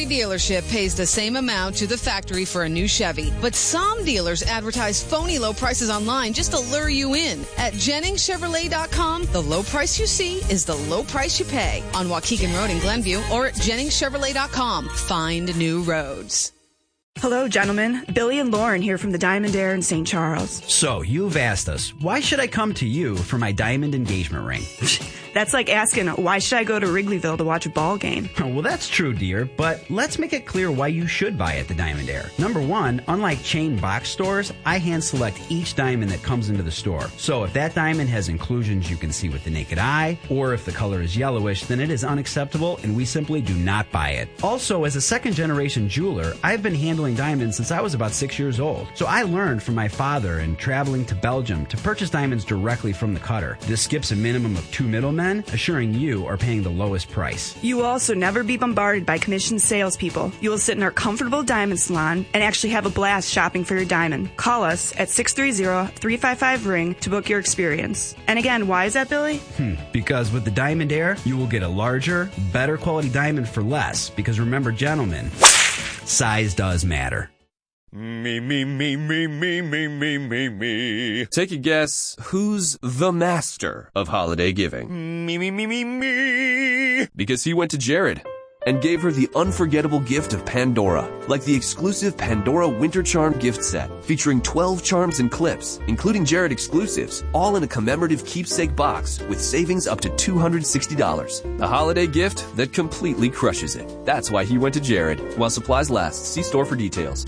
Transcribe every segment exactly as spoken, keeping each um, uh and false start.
every dealership pays the same amount to the factory for a new Chevy, but some dealers advertise phony low prices online just to lure you in. At Jennings Chevrolet dot com, the low price you see is the low price you pay. On Waukegan Road in Glenview or at Jennings Chevrolet dot com. Find new roads. Hello, gentlemen. Billy and Lauren here from the Diamond Air in Saint Charles. So, you've asked us, why should I come to you for my diamond engagement ring? That's like asking, why should I go to Wrigleyville to watch a ball game? Well, that's true, dear, but let's make it clear why you should buy at the Diamond Air. Number one, unlike chain box stores, I hand select each diamond that comes into the store. So if that diamond has inclusions you can see with the naked eye, or if the color is yellowish, then it is unacceptable and we simply do not buy it. Also, as a second-generation jeweler, I've been handling diamonds since I was about six years old. So I learned from my father in traveling to Belgium to purchase diamonds directly from the cutter. This skips a minimum of two middlemen, assuring you are paying the lowest price. You will also never be bombarded by commissioned salespeople. You will sit in our comfortable diamond salon and actually have a blast shopping for your diamond. Call us at six three zero, three five five, ring to book your experience. And again, why is that, Billy? Hmm, because with the Diamond Air, you will get a larger, better quality diamond for less. Because remember, gentlemen, size does matter. Me, me, me, me, me, me, me, me, me. Take a guess, who's the master of holiday giving? Me, me, me, me, me. Because he went to Jared and gave her the unforgettable gift of Pandora, like the exclusive Pandora Winter Charm gift set, featuring twelve charms and clips, including Jared exclusives, all in a commemorative keepsake box with savings up to two hundred sixty dollars. A holiday gift that completely crushes it. That's why he went to Jared. While supplies last, see store for details.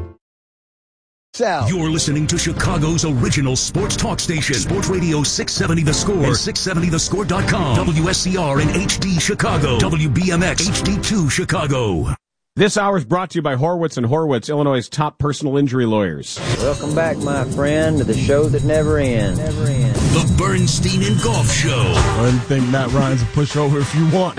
You're listening to Chicago's original sports talk station, Sports Radio six seventy The Score and six seventy the score dot com, W S C R in H D Chicago, W B M X H D two Chicago. This hour is brought to you by Horwitz and Horwitz, Illinois' top personal injury lawyers. Welcome back, my friend, to the show that never ends. Never ends. The Bernstein and Golf Show. I didn't think Matt Ryan's a pushover if you want.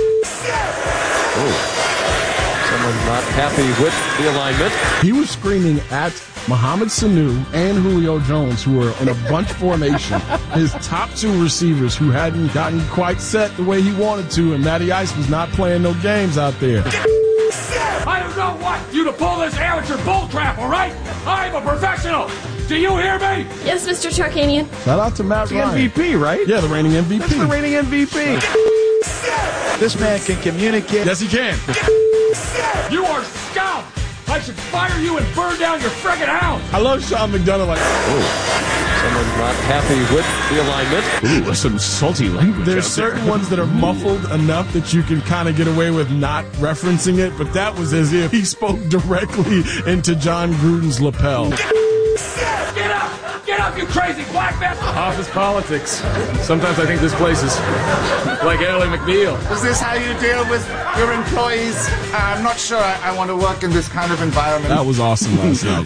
Oh. Someone's not happy with the alignment. He was screaming at Mohamed Sanu and Julio Jones, who were in a bunch formation, his top two receivers who hadn't gotten quite set the way he wanted to, and Matty Ice was not playing no games out there. I do not want you to pull this amateur bull crap, all right? I'm a professional. Do you hear me? Yes, Mister Tarkanian. Shout out to Matt the Ryan. M V P, right? Yeah, the reigning M V P. That's the reigning M V P. This man can communicate. Yes, he can. You are scum. I should fire you and burn down your friggin' house. I love Sean McDonough. Like, oh, someone's not happy with the alignment. Ooh, some salty language. There's certain ones that are muffled enough that you can kind of get away with not referencing it, but that was as if he spoke directly into John Gruden's lapel. Get up! Get up, you crazy black man! Office politics. Sometimes I think this place is like Ally McNeil. Is this how you deal with your employees? I'm not sure I, I want to work in this kind of environment. That was awesome last night.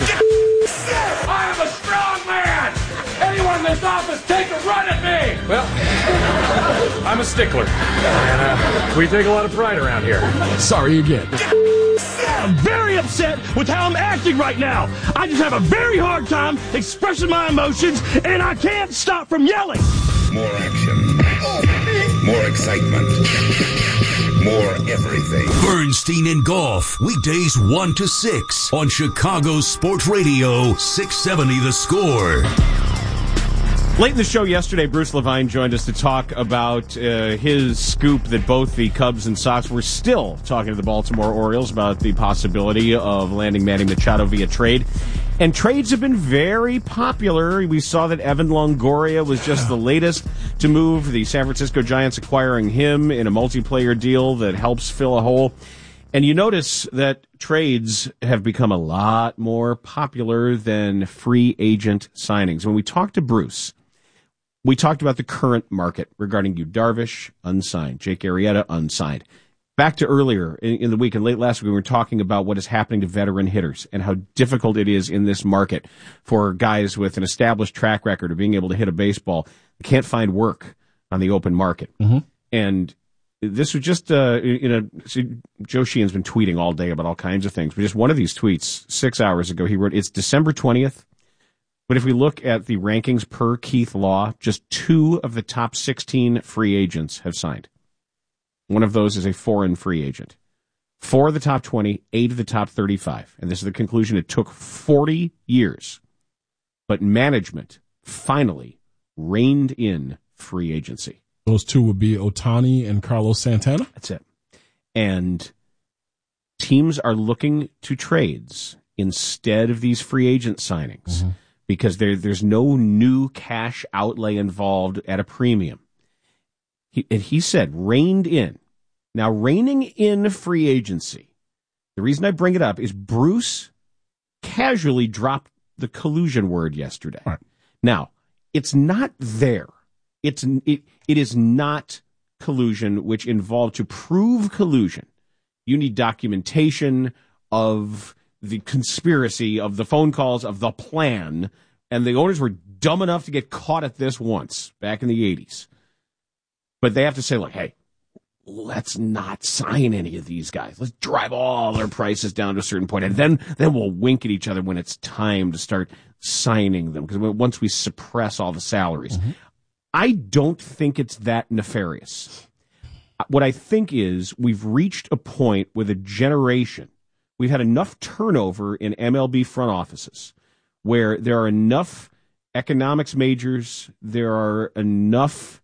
I am a strong man! Anyone in this office take a run at me! Well, I'm a stickler. And uh, we take a lot of pride around here. Sorry again. I'm very upset with how I'm acting right now. I just have a very hard time expressing my emotions, and I can't stop from yelling. More action. More excitement. More everything. Bernstein and Golf, weekdays one to six on Chicago's Sports Radio six seventy The Score. Late in the show yesterday, Bruce Levine joined us to talk about uh, his scoop that both the Cubs and Sox were still talking to the Baltimore Orioles about the possibility of landing Manny Machado via trade. And trades have been very popular. We saw that Evan Longoria was just the latest to move. The San Francisco Giants acquiring him in a multiplayer deal that helps fill a hole. And you notice that trades have become a lot more popular than free agent signings. When we talked to Bruce, we talked about the current market regarding Yu Darvish, unsigned. Jake Arrieta, unsigned. Back to earlier in, in the week and late last week, we were talking about what is happening to veteran hitters and how difficult it is in this market for guys with an established track record of being able to hit a baseball. They can't find work on the open market. Mm-hmm. And this was just, uh, you know, Joe Sheehan's been tweeting all day about all kinds of things. But just one of these tweets six hours ago, he wrote, it's December twentieth. But if we look at the rankings per Keith Law, just two of the top sixteen free agents have signed. One of those is a foreign free agent. Four of the top twenty, eight of the top thirty-five. And this is the conclusion. It took forty years. But management finally reined in free agency. Those two would be Ohtani and Carlos Santana? That's it. And teams are looking to trades instead of these free agent signings mm-hmm. because there, there's no new cash outlay involved at a premium. He, and he said, reined in. Now, reining in free agency, the reason I bring it up is Bruce casually dropped the collusion word yesterday. Right. Now, it's not there. It's it, it is not collusion, which involved to prove collusion. You need documentation of the conspiracy, of the phone calls, of the plan, and the owners were dumb enough to get caught at this once back in the eighties. But they have to say, like, hey, let's not sign any of these guys. Let's drive all their prices down to a certain point, and then then we'll wink at each other when it's time to start signing them, because once we suppress all the salaries. Mm-hmm. I don't think it's that nefarious. What I think is we've reached a point with a generation. We've had enough turnover in M L B front offices where there are enough economics majors, there are enough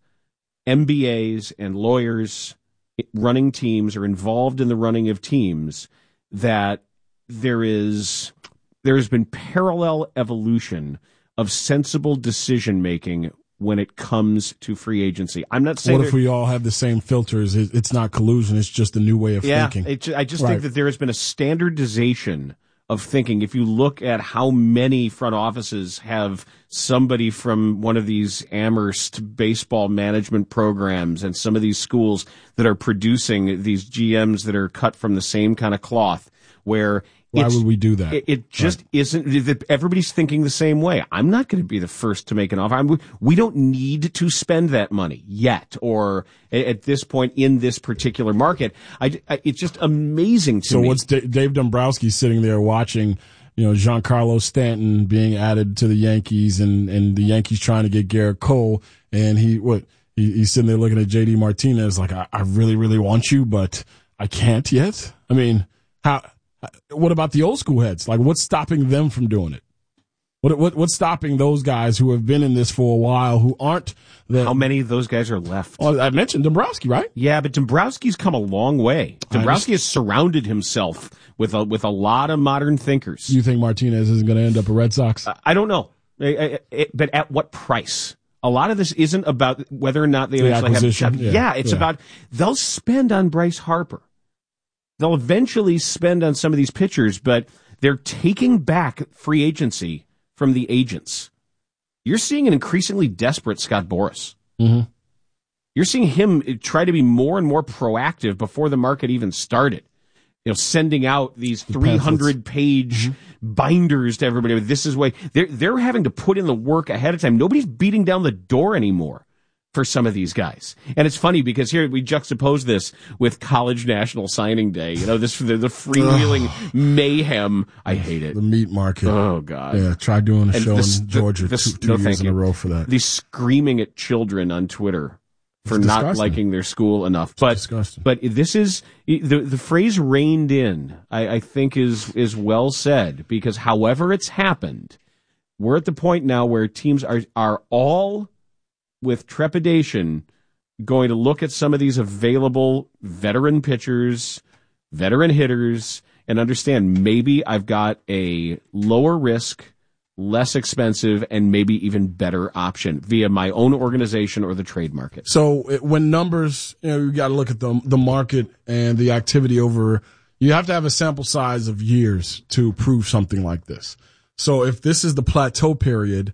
M B As and lawyers running teams or involved in the running of teams that there is there has been parallel evolution of sensible decision making when it comes to free agency. I'm not saying what if we all have the same filters? It's not collusion. It's just a new way of yeah, thinking. It, I just right. think that there has been a standardization of thinking. If you look at how many front offices have somebody from one of these Amherst baseball management programs and some of these schools that are producing these G Ms that are cut from the same kind of cloth, where why would we do that? It, it just right. isn't. Everybody's thinking the same way. I'm not going to be the first to make an offer. I'm, we don't need to spend that money yet, or at this point in this particular market. I, I, it's just amazing to so me. So what's D- Dave Dombrowski sitting there watching, you know, Giancarlo Stanton being added to the Yankees, and, and the Yankees trying to get Garrett Cole, and he what he, he's sitting there looking at J D Martinez like, I, I really, really want you, but I can't yet. I mean, how? What about the old school heads? Like, what's stopping them from doing it? What, what what's stopping those guys who have been in this for a while, who aren't the... How many of those guys are left? Well, I mentioned Dombrowski, right? Yeah, but Dombrowski's come a long way. Dombrowski has surrounded himself with a, with a lot of modern thinkers. Do you think Martinez isn't going to end up a Red Sox? Uh, I don't know. I, I, I, but at what price? A lot of this isn't about whether or not they the actually acquisition. have... Yeah, yeah it's yeah. about... They'll spend on Bryce Harper. They'll eventually spend on some of these pitchers, but they're taking back free agency from the agents. You're seeing an increasingly desperate Scott Boras. Mm-hmm. You're seeing him try to be more and more proactive before the market even started. You know, sending out these three hundred page mm-hmm. binders to everybody. This is way they're they're having to put in the work ahead of time. Nobody's beating down the door anymore for some of these guys. And it's funny because here we juxtapose this with College National Signing Day. You know, this the, the freewheeling mayhem. I hate it. The meat market. Oh, God. Yeah, try doing a and show this, in Georgia the, this, two, two no, years in you. a row for that. The screaming at children on Twitter for it's not disgusting. liking their school enough. It's but disgusting. but this is the the phrase "reined in." I, I think is is well said, because however it's happened, we're at the point now where teams are are all with trepidation going to look at some of these available veteran pitchers, veteran hitters, and understand maybe I've got a lower risk, less expensive, and maybe even better option via my own organization or the trade market. So it, when numbers, you know, you got to look at the the market and the activity over. You have to have a sample size of years to prove something like this. So if this is the plateau period,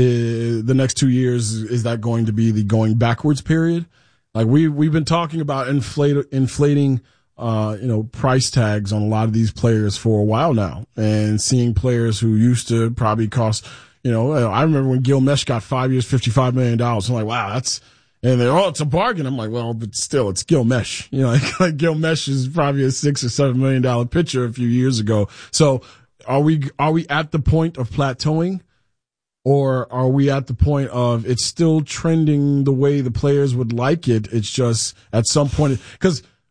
uh, the next two years, is that going to be the going backwards period? Like we we've been talking about inflate, inflating, uh, you know, price tags on a lot of these players for a while now, and seeing players who used to probably cost, you know, I remember when Gil Mesh got five years, fifty-five million dollars. I'm like, wow, that's, and they're, oh, it's a bargain. I'm like, well, but still, it's Gil Mesh. You know, like, like Gil Mesh is probably a six or seven million dollar pitcher a few years ago. So are we are we at the point of plateauing? Or are we at the point of it's still trending the way the players would like it? It's just at some point, because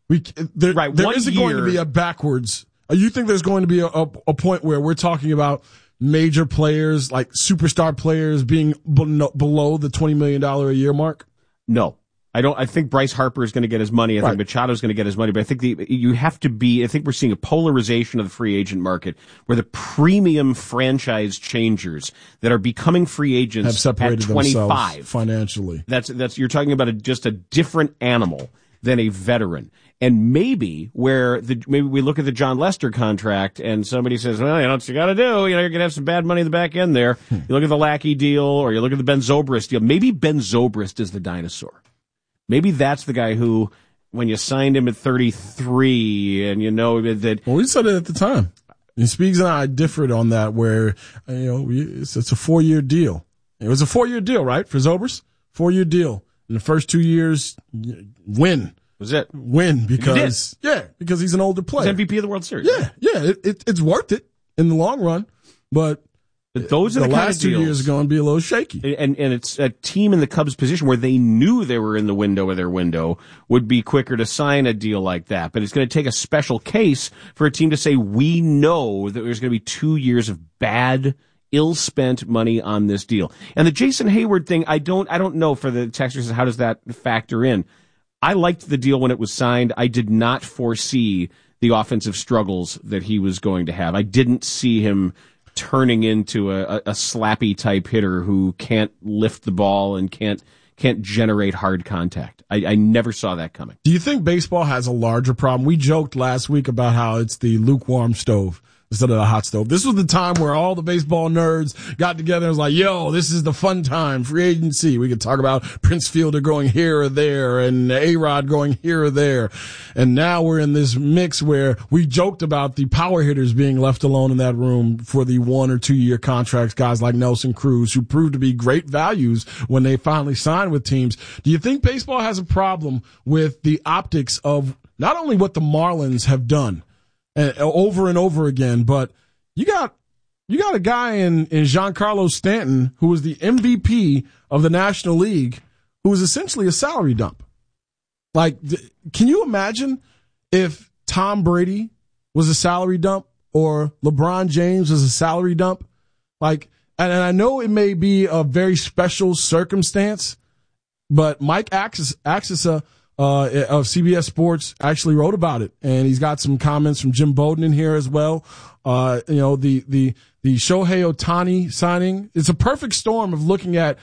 We there, right, there one isn't year, going to be a backwards. You think there's going to be a, a, a point where we're talking about major players, like superstar players, being below, below the twenty million dollars a year mark? No. I don't. I think Bryce Harper is going to get his money. I right. think Machado is going to get his money. But I think the, you have to be. I think we're seeing a polarization of the free agent market where the premium franchise changers that are becoming free agents have separated at twenty-five themselves financially. That's that's you're talking about a, just a different animal than a veteran. And maybe where the maybe we look at the John Lester contract and somebody says, well, you know what you got to do. You know, you're going to have some bad money in the back end there. Hmm. You look at the Lackey deal, or you look at the Ben Zobrist deal. Maybe Ben Zobrist is the dinosaur. Maybe that's the guy who, when you signed him at thirty-three, and you know that. Well, we said it at the time. And Speaks and I differed on that, where you know we, it's, it's a four-year deal. It was a four-year deal, right, for Zobrist? Four-year deal. In the first two years, win. Was it win because yeah, because he's an older player. He's M V P of the World Series. Yeah, yeah, it, it, it's worth it in the long run, but. But those are the, the kind last of two deals. years are going to be a little shaky. And, and it's a team in the Cubs position where they knew they were in the window of their window would be quicker to sign a deal like that. But it's going to take a special case for a team to say, we know that there's going to be two years of bad, ill-spent money on this deal. And the Jason Hayward thing, I don't, I don't know for the texters, how does that factor in? I liked the deal when it was signed. I did not foresee the offensive struggles that he was going to have. I didn't see him turning into a, a slappy type hitter who can't lift the ball and can't can't generate hard contact. I, I never saw that coming. Do you think baseball has a larger problem? We joked last week about how it's the lukewarm stove instead of the hot stove. This was the time where all the baseball nerds got together and was like, yo, this is the fun time, free agency. We could talk about Prince Fielder going here or there and A-Rod going here or there. And now we're in this mix where we joked about the power hitters being left alone in that room for the one or two year contracts, guys like Nelson Cruz, who proved to be great values when they finally signed with teams. Do you think baseball has a problem with the optics of not only what the Marlins have done, and over and over again, but you got you got a guy in, in Giancarlo Stanton who was the M V P of the National League, who was essentially a salary dump. Like, can you imagine if Tom Brady was a salary dump or LeBron James was a salary dump? Like, and, and I know it may be a very special circumstance, but Mike Axisa Uh, of C B S Sports actually wrote about it, and he's got some comments from Jim Bowden in here as well. Uh, you know, the, the, the Shohei Ohtani signing, it's a perfect storm of looking at,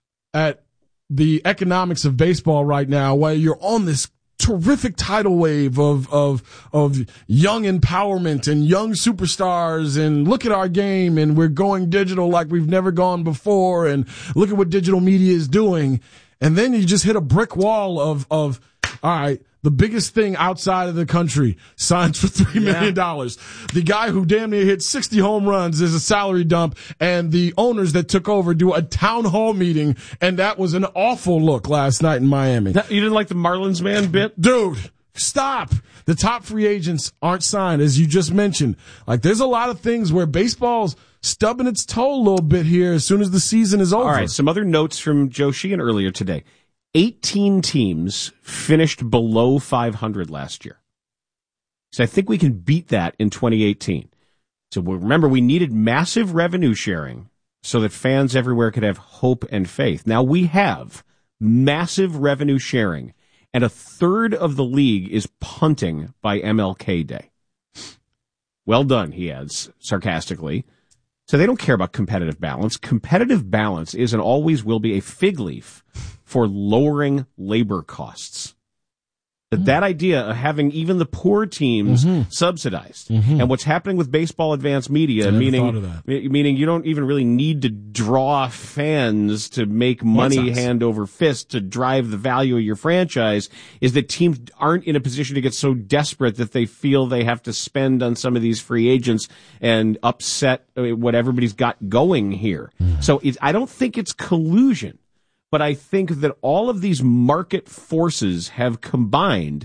at the economics of baseball right now, where you're on this terrific tidal wave of, of, of young empowerment and young superstars, and look at our game, and we're going digital like we've never gone before, and look at what digital media is doing. And then you just hit a brick wall of, of, all right, the biggest thing outside of the country signs for three million dollars. Yeah. The guy who damn near hit sixty home runs is a salary dump, and the owners that took over do a town hall meeting, and that was an awful look last night in Miami. That, you didn't like the Marlins man bit? Dude, stop. The top free agents aren't signed, as you just mentioned. Like, there's a lot of things where baseball's stubbing its toe a little bit here as soon as the season is over. All right, some other notes from Joe Sheehan earlier today. eighteen teams finished below five hundred last year. So I think we can beat that in twenty eighteen. So remember, we needed massive revenue sharing so that fans everywhere could have hope and faith. Now we have massive revenue sharing, and a third of the league is punting by M L K Day. Well done, he adds sarcastically. So they don't care about competitive balance. Competitive balance is and always will be a fig leaf for lowering labor costs. That, that idea of having even the poor teams mm-hmm. subsidized. Mm-hmm. And what's happening with baseball advanced media, meaning meaning you don't even really need to draw fans to make money hand over fist to drive the value of your franchise, is that teams aren't in a position to get so desperate that they feel they have to spend on some of these free agents and upset what everybody's got going here. Mm. So it, I don't think it's collusion. But I think that all of these market forces have combined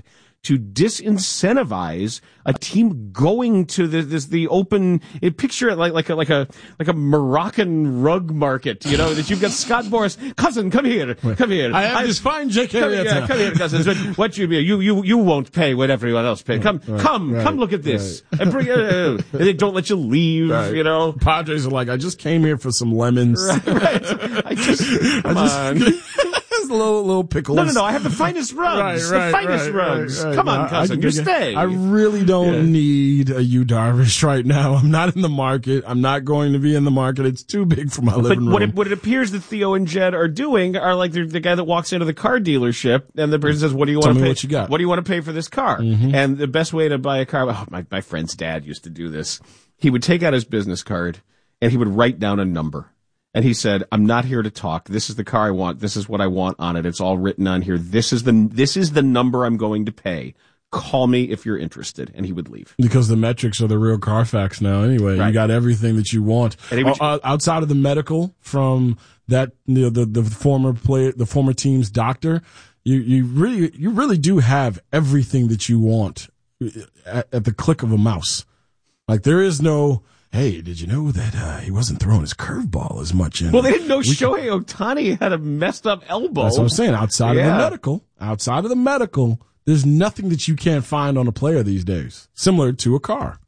to disincentivize a team going to the, this, the open, it, picture it like, like a, like a, like a Moroccan rug market, you know, that you've got Scott Boras, cousin, come here, come here. I have I, this fine J K. Come, yeah, come here, cousin. What you, you, you, you won't pay what everyone else pays. Come, right, come, right, come look at this. Right. And bring, uh, and they don't let you leave, right. you know. Padres are like, I just came here for some lemons. Right, right. I just, come I just, on. Little little pickles. No, no, no. I have the finest rugs. Right, right, the finest right, rugs. Right, right. Come on, no, cousin. I, You I, stay. I really don't yeah. need a Yu Darvish right now. I'm not in the market. I'm not going to be in the market. It's too big for my living but room. What it, what it appears that Theo and Jed are doing are like the, the guy that walks into the car dealership and the person says, "What do you want to pay? What you got? What do you want to pay for this car?" Mm-hmm. And the best way to buy a car. Oh, my my friend's dad used to do this. He would take out his business card and he would write down a number. And he said, "I'm not here to talk. This is the car I want. This is what I want on it. It's all written on here. This is the this is the number I'm going to pay. Call me if you're interested." And he would leave. Because the metrics are the real Carfax now anyway. Right. You got everything that you want. Would, uh, outside of the medical from that, you know, the, the former player, the former team's doctor, you, you really you really do have everything that you want at, at the click of a mouse. Like there is no, hey, did you know that uh, he wasn't throwing his curveball as much in? Well, they didn't know Shohei Ohtani had a messed up elbow. That's what I'm saying. Outside yeah. of the medical, outside of the medical, there's nothing that you can't find on a player these days, similar to a car.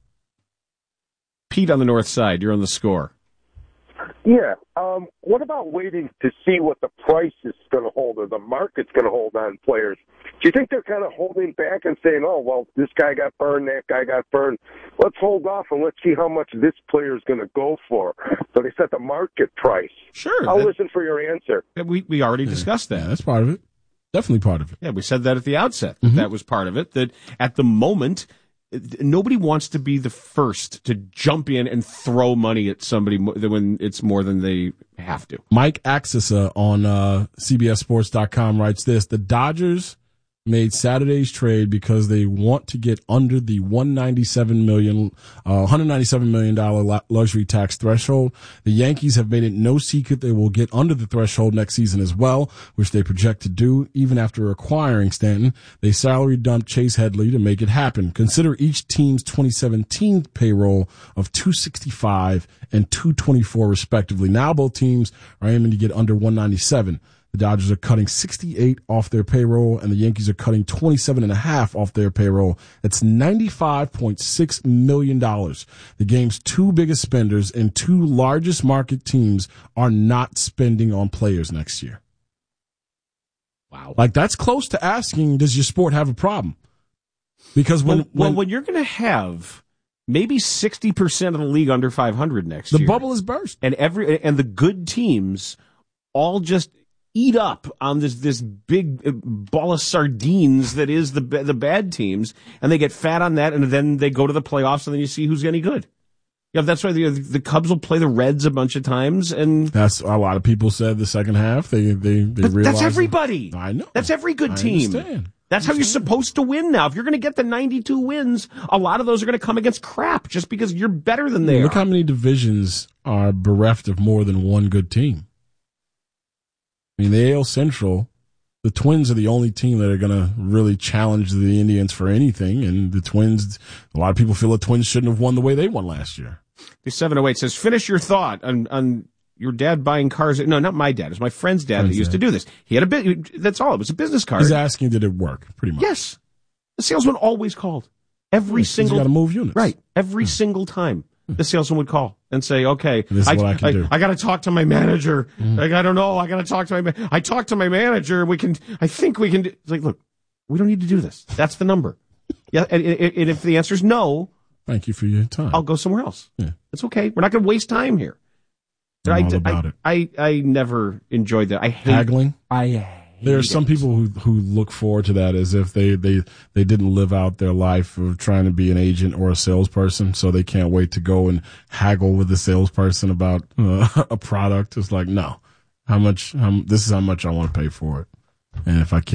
Pete on the north side, you're on the Score. Yeah. Um, what about waiting to see what the price is going to hold or the market's going to hold on players? Do you think they're kind of holding back and saying, oh, well, this guy got burned, that guy got burned. Let's hold off and let's see how much this player is going to go for. So they set the market price. Sure. I'll that, listen for your answer. We we already yeah. discussed that. Yeah, that's part of it. Definitely part of it. Yeah, we said that at the outset. Mm-hmm. That was part of it. That at the moment, nobody wants to be the first to jump in and throw money at somebody when it's more than they have to. Mike Axisa on uh, C B S Sports dot com writes this: the Dodgers made Saturday's trade because they want to get under the one hundred ninety-seven million dollars, uh, one hundred ninety-seven million dollars luxury tax threshold. The Yankees have made it no secret they will get under the threshold next season as well, which they project to do even after acquiring Stanton. They salary dumped Chase Headley to make it happen. Consider each team's twenty seventeen payroll of two hundred sixty-five and two hundred twenty-four respectively. Now both teams are aiming to get under one hundred ninety-seven. The Dodgers are cutting sixty-eight off their payroll, and the Yankees are cutting twenty-seven and a half off their payroll. That's ninety-five point six million dollars. The game's two biggest spenders and two largest market teams are not spending on players next year. Wow. Like, that's close to asking, does your sport have a problem? Because when, well, well, when, when you're going to have maybe sixty percent of the league under five hundred next the year. The bubble is burst. And every, and the good teams all just eat up on this this big ball of sardines that is the the bad teams, and they get fat on that, and then they go to the playoffs, and then you see who's any good. Yeah, that's why the the Cubs will play the Reds a bunch of times, and that's a lot of people said the second half. They they they but realized that's everybody. I know that's every good I team. Understand. That's how you're supposed to win now. If you're going to get the ninety-two wins, a lot of those are going to come against crap just because you're better than they Look are. how many divisions are bereft of more than one good team. I mean, the A L Central, the Twins are the only team that are going to really challenge the Indians for anything. And the Twins, a lot of people feel the Twins shouldn't have won the way they won last year. The seven oh eight says, finish your thought on, on your dad buying cars. No, not my dad. It was my friend's dad Friend's that used dad. to do this. He had a bit. That's all. It was a business card. He's asking, did it work? Pretty much. Yes. The salesman always called. Every yes, single. You got to move units. Right. Every yeah. single time. The salesman would call and say, okay, this is I, what I can I, do. I got to talk to my manager. Mm. Like, I don't know. I got to talk to my, ma- I talked to my manager. We can, I think we can do, it's like, look, we don't need to do this. That's the number. Yeah. And, and, and if the answer is no, thank you for your time. I'll go somewhere else. Yeah. It's okay. We're not going to waste time here. I'm I, all about I, it. I, I never enjoyed that. I hate haggling. I hate There are some it. people who who look forward to that as if they, they, they didn't live out their life of trying to be an agent or a salesperson, so they can't wait to go and haggle with the salesperson about uh, a product. It's like, no, how much? How, this is how much I want to pay for it, and if I can't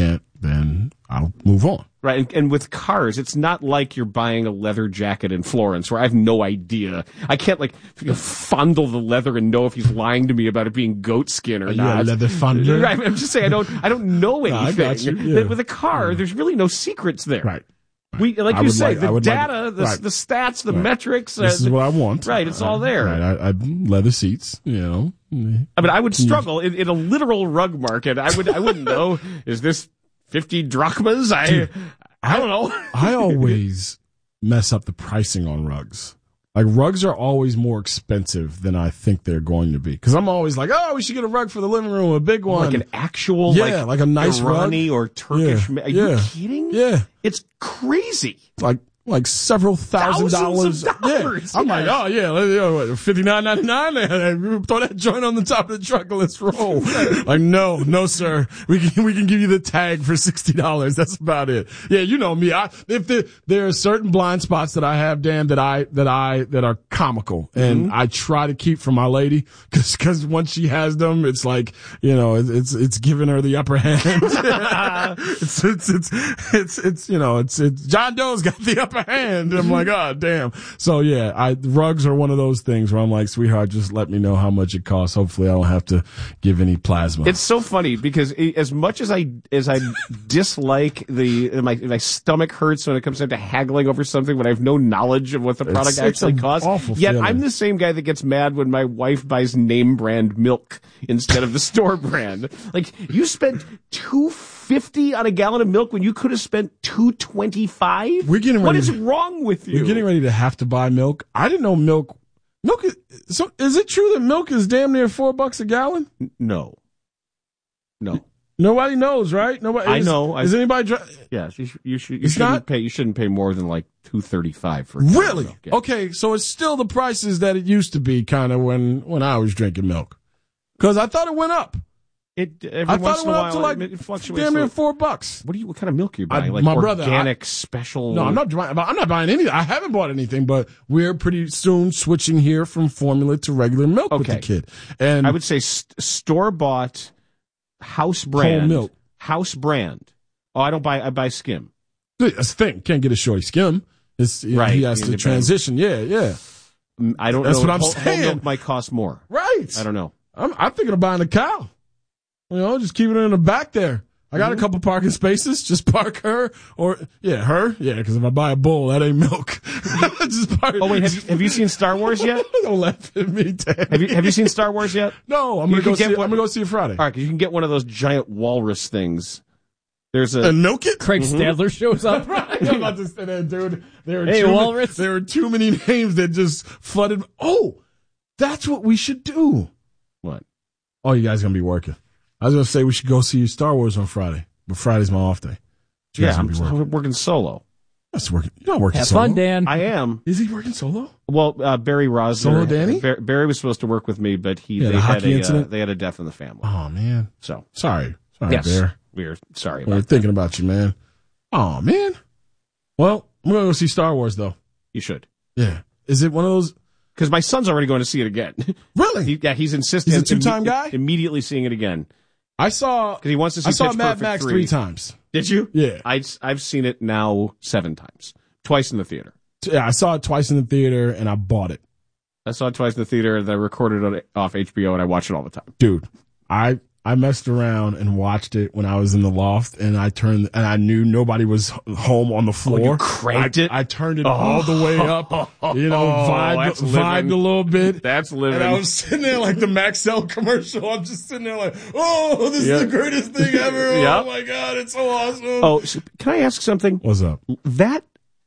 then I'll move on. Right, and, and with cars, it's not like you're buying a leather jacket in Florence where I have no idea. I can't, like, fondle the leather and know if he's lying to me about it being goat skin or Are not. you a leather fondler? Right, I'm just saying, I don't I don't know anything. No, I got you, yeah. With a car, yeah. there's really no secrets there. Right. We, like I you would say, like- I the would like- data, the, right. the stats, the Right. metrics. This uh, is what I want. Right, it's all there. Right, I, I leather seats, you know. I mean, I would struggle in, in a literal rug market. I would, I wouldn't know. Is this fifty drachmas? I, Dude, I don't know. I always mess up the pricing on rugs. Like, rugs are always more expensive than I think they're going to be. Because I'm always like, oh, we should get a rug for the living room, a big one. Like an actual, yeah, like, like a nice Irani rug. or Turkish. Yeah, Are you yeah. kidding? Yeah. It's crazy. Like, like several thousand Thousands dollars. of dollars, Yeah. I'm yeah. like, oh yeah, let- you know, what, fifty-nine ninety-nine. Throw that joint on the top of the truck and let's roll. Like, no, no, sir. We can we can give you the tag for sixty dollars. That's about it. Yeah, you know me. I if there there are certain blind spots that I have, Dan, that I that I that are comical, and Mm-hmm. I try to keep from my lady, because because once she has them, it's like, you know, it's it's, it's giving her the upper hand. it's, it's it's it's it's you know, it's it's John Doe's got the upper hand. I'm like, oh damn. So yeah, I rugs are one of those things where I'm like, sweetheart, just let me know how much it costs. Hopefully, I don't have to give any plasma. It's so funny because it, as much as I as I dislike the my my stomach hurts when it comes down to haggling over something when I have no knowledge of what the product It's- it's actually an costs. awful Yet feeling. I'm the same guy that gets mad when my wife buys name brand milk instead of the store brand. Like, you spent two fifty on a gallon of milk when you could have spent two twenty five. We're getting What ready is to- wrong with you? We're getting ready to have to buy milk. I didn't know milk. Milk is, so is it true that milk is damn near four bucks a gallon? No. No. Nobody knows, right? Nobody. I is, know. I- Is anybody? Dri- Yeah, you, sh- you should. You It's shouldn't not- pay. You shouldn't pay more than like two thirty five for a gallon of really? milk, yeah. Okay, so it's still the prices that it used to be, kind of when when I was drinking milk. Because I thought it went up. It every I once thought it in a went while up to like it, it fluctuates. damn near a- four bucks. What do you? What kind of milk are you I- buying? Like my brother, organic I- special? No, I'm not. buying- I'm not buying anything. I haven't bought anything, but we're pretty soon switching here from formula to regular milk with Okay. the kid. And I would say st- store bought, house brand milk. House brand. Oh, I don't buy. I buy skim. that's the thing. Can't get a shorty skim. It's, you know, Right, he has to independent. transition. Yeah, yeah. Mm, I don't That's know. what I'm whole, whole saying. milk might cost more. Right. I don't know. I'm, I'm thinking of buying a cow. You know, just keeping her in the back there. I got Mhm. a couple parking spaces. Just park her, or yeah, her. Yeah, because if I buy a bull, that ain't milk. just park. Oh wait, have you, have you seen Star Wars yet? Don't laugh at me, Dan. Have you Have you seen Star Wars yet? No, I'm You gonna can go get see. one- I'm gonna go see it Friday. All right, 'cause you can get one of those giant walrus things. There's a And milk it. Craig Stadler shows up. Right. I'm about to say that, dude. There are Hey, too walrus. Many, there are too many names that just flooded. Oh, that's what we should do. What? Oh, you guys gonna be working? I was gonna say we should go see Star Wars on Friday, but Friday's my off day. You Yeah, guys gonna I'm, be working. I'm working solo. That's working. You're not working Have solo. fun, Dan. I am. Is he working solo? Well, uh, Barry Rosner. Solo Danny? Bar- Barry was supposed to work with me, but he Yeah, they the had hockey a uh, incident? they had a death in the family. Oh man. So Sorry. Sorry, yes, Bear. we're sorry We were about thinking about you, man. Oh man. Well, I'm gonna go see Star Wars though. You should, Yeah. Is it one of those? because my son's already going to see it again. Really? He, yeah, he's insisting. He's a two-time imme- guy? Immediately seeing it again I saw. because he wants to see. I saw Pitch Mad Perfect Max three. three times. Did you? Yeah. I I've seen it now seven times, twice in the theater. Yeah, I saw it twice in the theater and I bought it. I saw it twice in the theater, and I recorded it off H B O, and I watch it all the time. Dude, I I messed around and watched it when I was in the loft, and I turned and I knew nobody was home on the floor. Oh, you cranked I, it? I turned it all the way up. You know, vibed, that's vibed living. a little bit. That's living. And I was sitting there like the Maxell commercial. I'm just sitting there like, oh, this Yeah. is the greatest thing ever. Yeah. Oh my God, it's so awesome. Oh, so can I ask something? What's up? That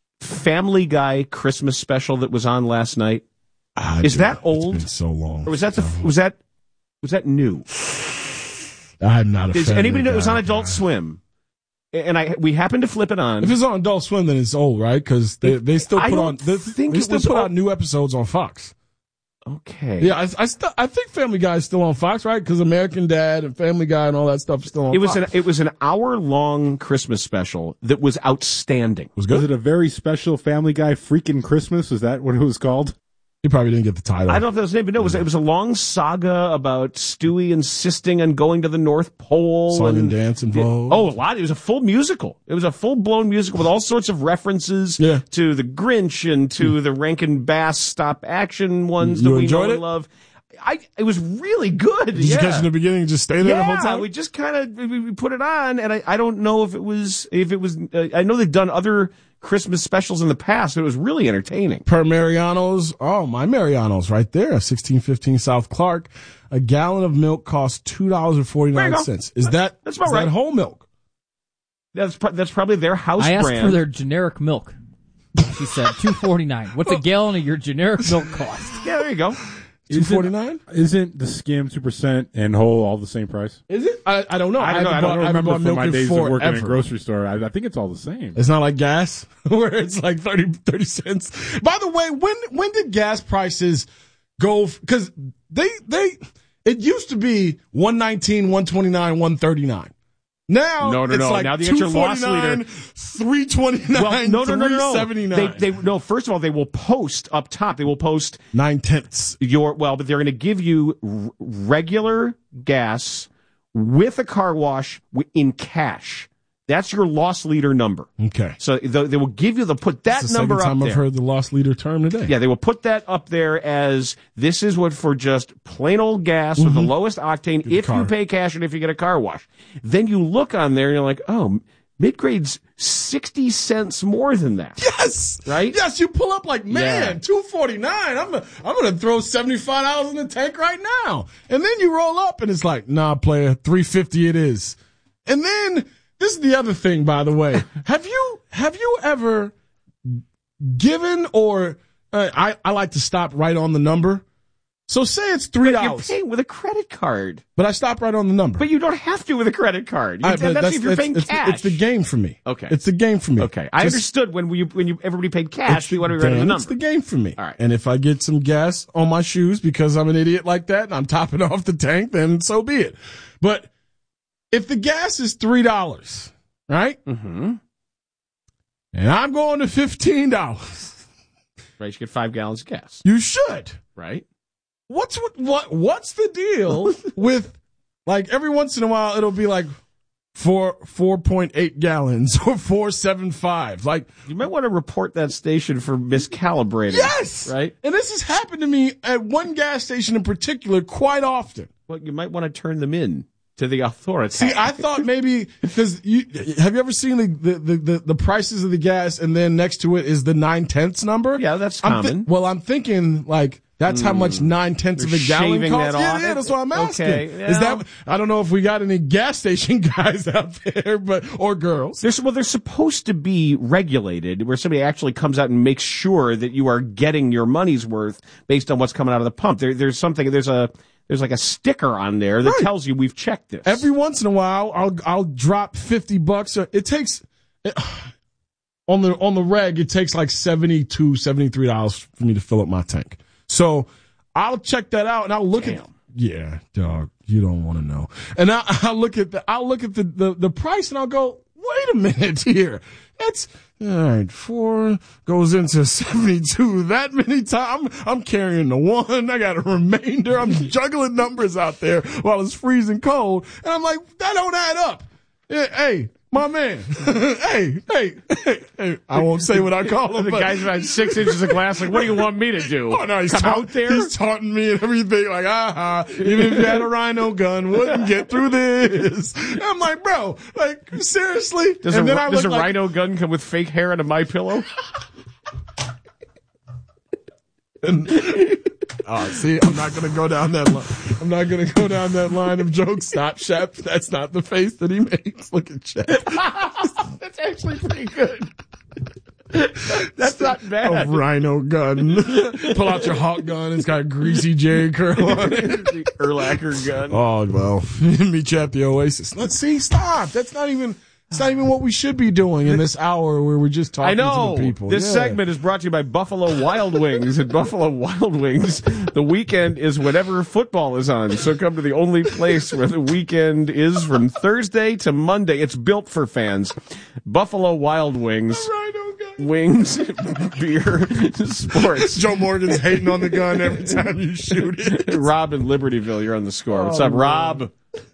Family Guy Christmas special that was on last night, Ah, is dude, that old? It's been so long. or was that the was that was that new? I'm not a Does Family anybody know it was Guy on Adult guy. Swim? And I we happened to flip it on. If it's on Adult Swim, then it's old, right? Because they they still I put don't on they, think they it still was put old. out new episodes on Fox. Okay. Yeah, I I, st- I think Family Guy is still on Fox, right? Because American Dad and Family Guy and all that stuff is still on. It was Fox. an it was an hour long Christmas special that was outstanding. was Was good. it a very special Family Guy freaking Christmas? Is that what it was called? He probably didn't get the title. I don't know if that was the name, but no, it was, it was a long saga about Stewie insisting on going to the North Pole. Song and, and dance involved. Oh, a lot. It was a full musical. It was a full-blown musical with all sorts of references yeah. to the Grinch and to mm. the Rankin Bass stop-action ones you that we enjoyed know it? and love. I, it was really good. Did yeah. you catch it in the beginning and just stay there yeah, the whole time? we just kind of we, we put it on, and I, I don't know if it was if it was. Uh, I know they've done other Christmas specials in the past, but it was really entertaining. Per Mariano's, oh my Mariano's right there, sixteen fifteen South Clark. A gallon of milk costs two dollars and forty nine cents. Is that that's about is right? That whole milk? That's that's probably their house I brand. asked for their generic milk. She said two forty nine. What's a gallon of your generic milk cost? Yeah, there you go. Two forty nine. Isn't the skim two percent and whole all the same price? Is it? I, I don't know. I don't, know. I don't remember from my days of working in a forever. grocery store. I, I think it's all the same. It's not like gas where it's like thirty, thirty cents. By the way, when when did gas prices go? Because they they it used to be one nineteen, one twenty nine, one thirty nine. Now no, no, it's no. like now they get your loss leader. three twenty-nine, well, no, no, no, no, no. three seventy-nine. They, they, no, first of all, they will post up top. They will post nine tenths. Your well, but they're going to give you r- regular gas with a car wash w- in cash. That's your loss leader number. Okay. So they, they will give you the put that That's the number second up time there. I've heard the loss leader term today. Yeah, they will put that up there as this is what for just plain old gas mm-hmm. with the lowest octane Good if car. you pay cash and if you get a car wash. Then you look on there and you're like, oh, mid-grade's sixty cents more than that. Yes. Right? Yes, you pull up like, man, yeah. two forty-nine. I'm, I'm going to throw seventy-five dollars in the tank right now. And then you roll up and it's like, nah, player, three fifty it is. And then this is the other thing, by the way. have you have you ever given or uh, I, I like to stop right on the number. So say it's three dollars. You're paying with a credit card. But I stop right on the number. But you don't have to with a credit card. You, I, that's, that's if you're paying it's, cash. It's the game for me. Okay. It's the game for me. Okay. I Just, understood when we when you everybody paid cash, you want to be right on the number. It's the game for me. All right. And if I get some gas on my shoes because I'm an idiot like that and I'm topping off the tank, then so be it. But if the gas is three dollars, right? Mm-hmm. And I'm going to fifteen dollars. Right, you should get five gallons of gas. You should. Right? What's what, what what's the deal with like every once in a while it'll be like four four point eight gallons or four seven five. Like you might want to report that station for miscalibrating. Yes. Right? And this has happened to me at one gas station in particular quite often. Well, you might want to turn them in to the authority. See, I thought maybe because you have you ever seen the, the the the prices of the gas and then next to it is the nine tenths number? Yeah, that's I'm common. Th- well, I'm thinking like that's mm. how much nine tenths of a gallon costs. That yeah, off. yeah, that's what I'm asking. Okay, yeah. Is that? I don't know if we got any gas station guys out there, but or girls. There's, well, they're supposed to be regulated, where somebody actually comes out and makes sure that you are getting your money's worth based on what's coming out of the pump. There, there's something. There's a. There's like a sticker on there that right. tells you we've checked this. Every once in a while, I'll I'll drop fifty bucks. It takes it, on the on the reg. It takes like seventy-two, seventy-three dollars for me to fill up my tank. So I'll check that out and I'll look Damn. at. Yeah, dog, you don't want to know. And I, I'll look at the I'll look at the, the the price and I'll go, wait a minute here. It's all right. Four goes into seventy-two. That many times, I'm, I'm carrying the one. I got a remainder. I'm juggling numbers out there while it's freezing cold, and I'm like, that don't add up. Yeah, hey, my man. hey, hey, hey, hey. I won't say what I call him. The but, guy's about six inches of glass. Like, what do you want me to do? Oh no, he's Come ta- out there. He's taunting me and everything. Like, aha, even if you had a rhino gun, wouldn't get through this. And I'm like, bro, like seriously. Does and a, then I does a like, rhino gun come with fake hair and a MyPillow? And, oh, see, I'm not going to go down that line. I'm not going to go down that line of jokes. Stop, Shep. That's not the face that he makes. Look at Shep. That's actually pretty good. That's not bad. A rhino gun. Pull out your hawk gun. It's got a greasy Jerry curl on it. The Erlacher gun. Oh, well. Meet you at the Oasis. Let's see. Stop. That's not even... It's not even what we should be doing in this hour where we're just talking I know. to the people. This yeah. segment is brought to you by Buffalo Wild Wings. At Buffalo Wild Wings, the weekend is whenever football is on. So come to the only place where the weekend is from Thursday to Monday. It's built for fans. Buffalo Wild Wings. The rhino gun. wings, beer, sports. Joe Morgan's hating on the gun every time you shoot it. Rob in Libertyville, you're on the score. What's up, Rob?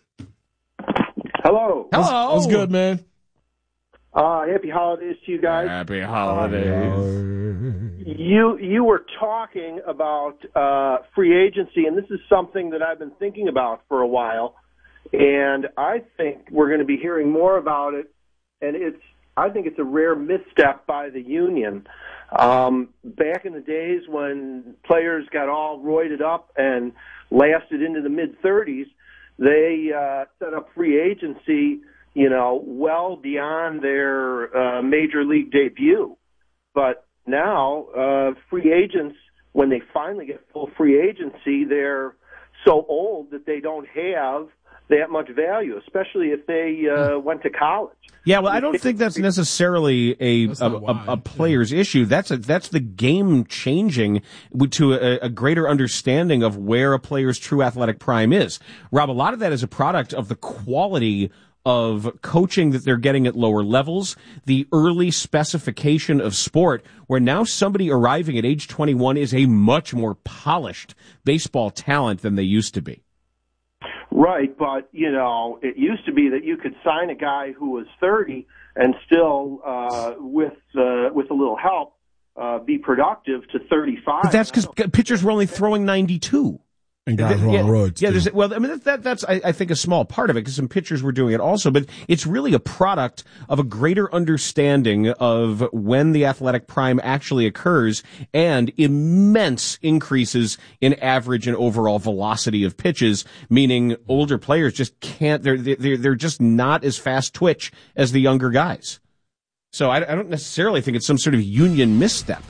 Hello. Hello. What's good, man? Uh, happy holidays to you guys. Happy holidays. You you were talking about uh, free agency, and this is something that I've been thinking about for a while, and I think we're going to be hearing more about it. And it's I think it's a rare misstep by the union. Um, back in the days when players got all roided up and lasted into the mid thirties, they uh, set up free agency, you know, well beyond their uh, major league debut. But now, uh, free agents, when they finally get full free agency, they're so old that they don't have that much value, especially if they uh, went to college. Yeah, well, I don't think that's necessarily a a, a, a player's issue. That's a, that's the game changing to a, a greater understanding of where a player's true athletic prime is. Rob, a lot of that is a product of the quality of coaching that they're getting at lower levels, the early specification of sport, where now somebody arriving at age twenty-one is a much more polished baseball talent than they used to be. Right, but, you know, it used to be that you could sign a guy who was thirty and still, uh, with uh, with a little help, uh, be productive to thirty-five. But that's because pitchers were only throwing ninety-two. And guys were on roads. Yeah, there's, well, I mean, that, that's, I, I think, a small part of it, because some pitchers were doing it also, but it's really a product of a greater understanding of when the athletic prime actually occurs and immense increases in average and overall velocity of pitches, meaning older players just can't, they're, they're, they're just not as fast twitch as the younger guys. So I, I don't necessarily think it's some sort of union misstep.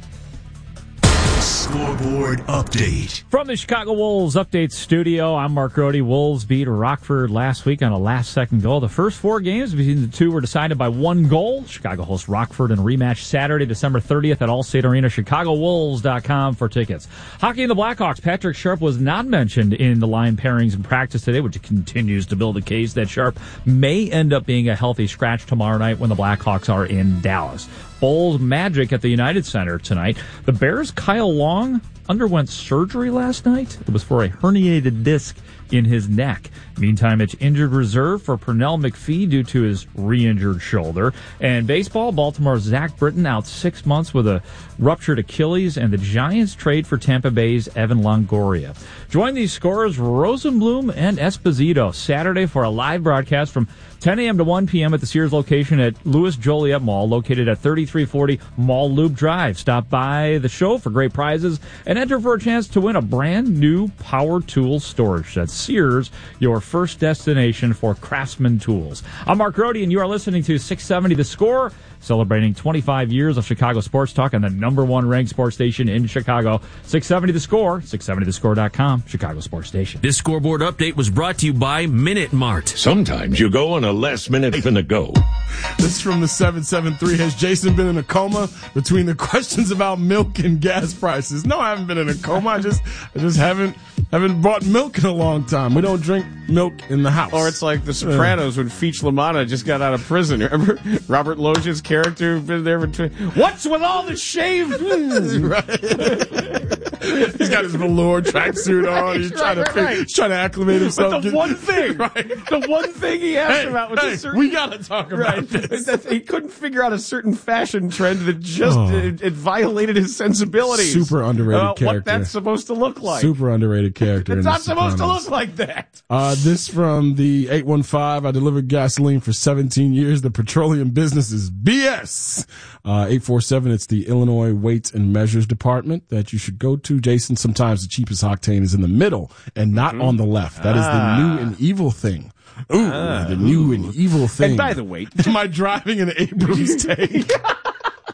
Scoreboard update. From the Chicago Wolves Update Studio, I'm Mark Grody. Wolves beat Rockford last week on a last-second goal. The first four games between the two were decided by one goal. Chicago hosts Rockford in a rematch Saturday, December thirtieth at Allstate Arena. Chicago Wolves dot com for tickets. Hockey and the Blackhawks. Patrick Sharp was not mentioned in the line pairings in practice today, which continues to build a case that Sharp may end up being a healthy scratch tomorrow night when the Blackhawks are in Dallas. Bulls Magic at the United Center tonight. The Bears' Kyle Long underwent surgery last night. It was for a herniated disc in his neck. Meantime, it's injured reserve for Pernell McPhee due to his re-injured shoulder. And baseball, Baltimore's Zach Britton out six months with a ruptured Achilles, and the Giants trade for Tampa Bay's Evan Longoria. Join these scorers, Rosenblum and Esposito, Saturday for a live broadcast from ten a.m. to one p.m. at the Sears location at Louis Joliet Mall, located at thirty-three forty Mall Loop Drive. Stop by the show for great prizes and enter for a chance to win a brand new power tool storage set. Sears, your first destination for Craftsman tools. I'm Mark Grody, and you are listening to six seventy The Score, celebrating twenty-five years of Chicago sports talk and the number one ranked sports station in Chicago. six seventy The Score, six seventy the score dot com, Chicago Sports Station. This scoreboard update was brought to you by Minute Mart. Sometimes you go on a last minute than a go. This is from the seven seven three. Has Jason been in a coma between the questions about milk and gas prices? No, I haven't been in a coma. I just, I just haven't, haven't bought milk in a long time. We don't drink milk in the house. Or it's like The Sopranos uh, when Feech LaManna just got out of prison. Remember Robert Loggia's character been there for twenty What's with all the shave? Right. He's got his velour tracksuit on. He's, right, trying, to right, right. he's trying to acclimate himself. But the one thing, right. the one thing he asked hey, about was hey, a certain. We gotta talk about right, this. He couldn't figure out a certain fashion trend that just oh. it, it violated his sensibilities. Super underrated uh, character. What that's supposed to look like. Super underrated character. It's in not the supposed Sopranos. to look like that. Uh, this from the eight one five. I delivered gasoline for seventeen years. The petroleum business is B S. Uh, eight four seven. It's the Illinois Weights and Measures Department that you should go to. Jason, sometimes the cheapest octane is in the middle and not mm-hmm. on the left. That ah. is the new and evil thing. Ooh, ah. the new and evil thing. And by the way, am I driving an Abrams tank?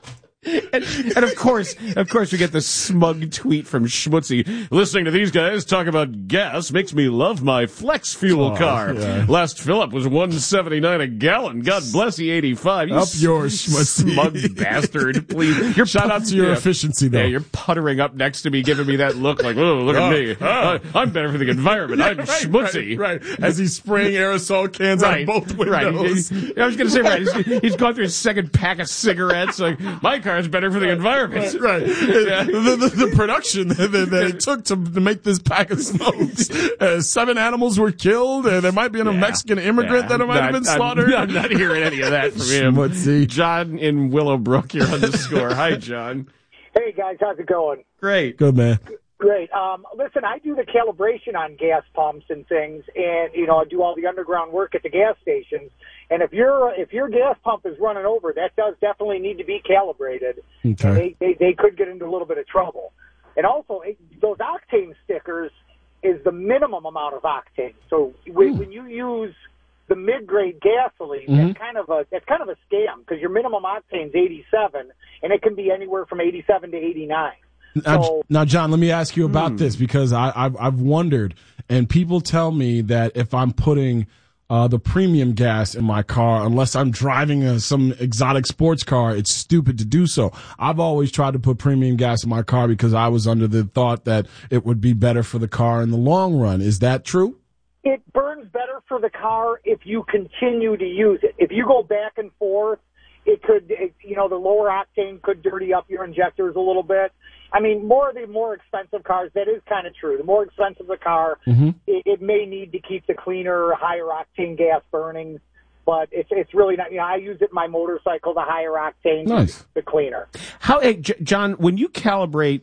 And, and of course, of course, we get the smug tweet from Schmutzy. Listening to these guys talk about gas makes me love my flex fuel Oh, car. yeah. Last fill up was one seventy-nine a gallon. God bless you, eighty-five. You Up yours, Schmutzy. smug bastard. Please, you're Shout out to your yeah. efficiency, though. Yeah, you're puttering up next to me, giving me that look like, oh, look Oh, at me. oh. I, I'm better for the environment. I'm right, Schmutzy. Right, right. As he's spraying aerosol cans Right, out both right. windows. He- he- I was going to say, right, he's, he's gone through his second pack of cigarettes. Like, my car's better for the environment. Right, right. Yeah. The, the, the production that, that it took to, to make this pack of smokes. Uh, seven animals were killed, and there might be a Yeah. Mexican immigrant Yeah. that might have I'm been not- slaughtered. I'm, I'm not hearing any of that from him. Schmutzy. John in Willowbrook, you're on the score. Hi, John. Hey guys, how's it going? Great. Good, man. Great. Um, listen, I do the calibration on gas pumps and things, and you know I do all the underground work at the gas stations. And if your if your gas pump is running over, that does definitely need to be calibrated. Okay. And they, they they could get into a little bit of trouble. And also, it, those octane stickers is the minimum amount of octane. So when, when you use the mid-grade gasoline, Mhm. that's kind of a that's kind of a scam because your minimum octane is eighty-seven, and it can be anywhere from eighty-seven to eighty-nine. Now, So, now, John, let me ask you about Hmm. this because I, I've, I've wondered, and people tell me that if I'm putting uh, the premium gas in my car, unless I'm driving a, some exotic sports car, it's stupid to do so. I've always tried to put premium gas in my car because I was under the thought that it would be better for the car in the long run. Is that true? it burns better for the car if you continue to use it. If you go back and forth, it could, it, you know, the lower octane could dirty up your injectors a little bit. I mean, more of the more expensive cars, that is kind of true. The more expensive the car, mm-hmm. it, it may need to keep the cleaner, higher octane gas burning. But it's it's really not. You know, I use it in my motorcycle, the higher octane, nice. the cleaner. How, hey, J- John, when you calibrate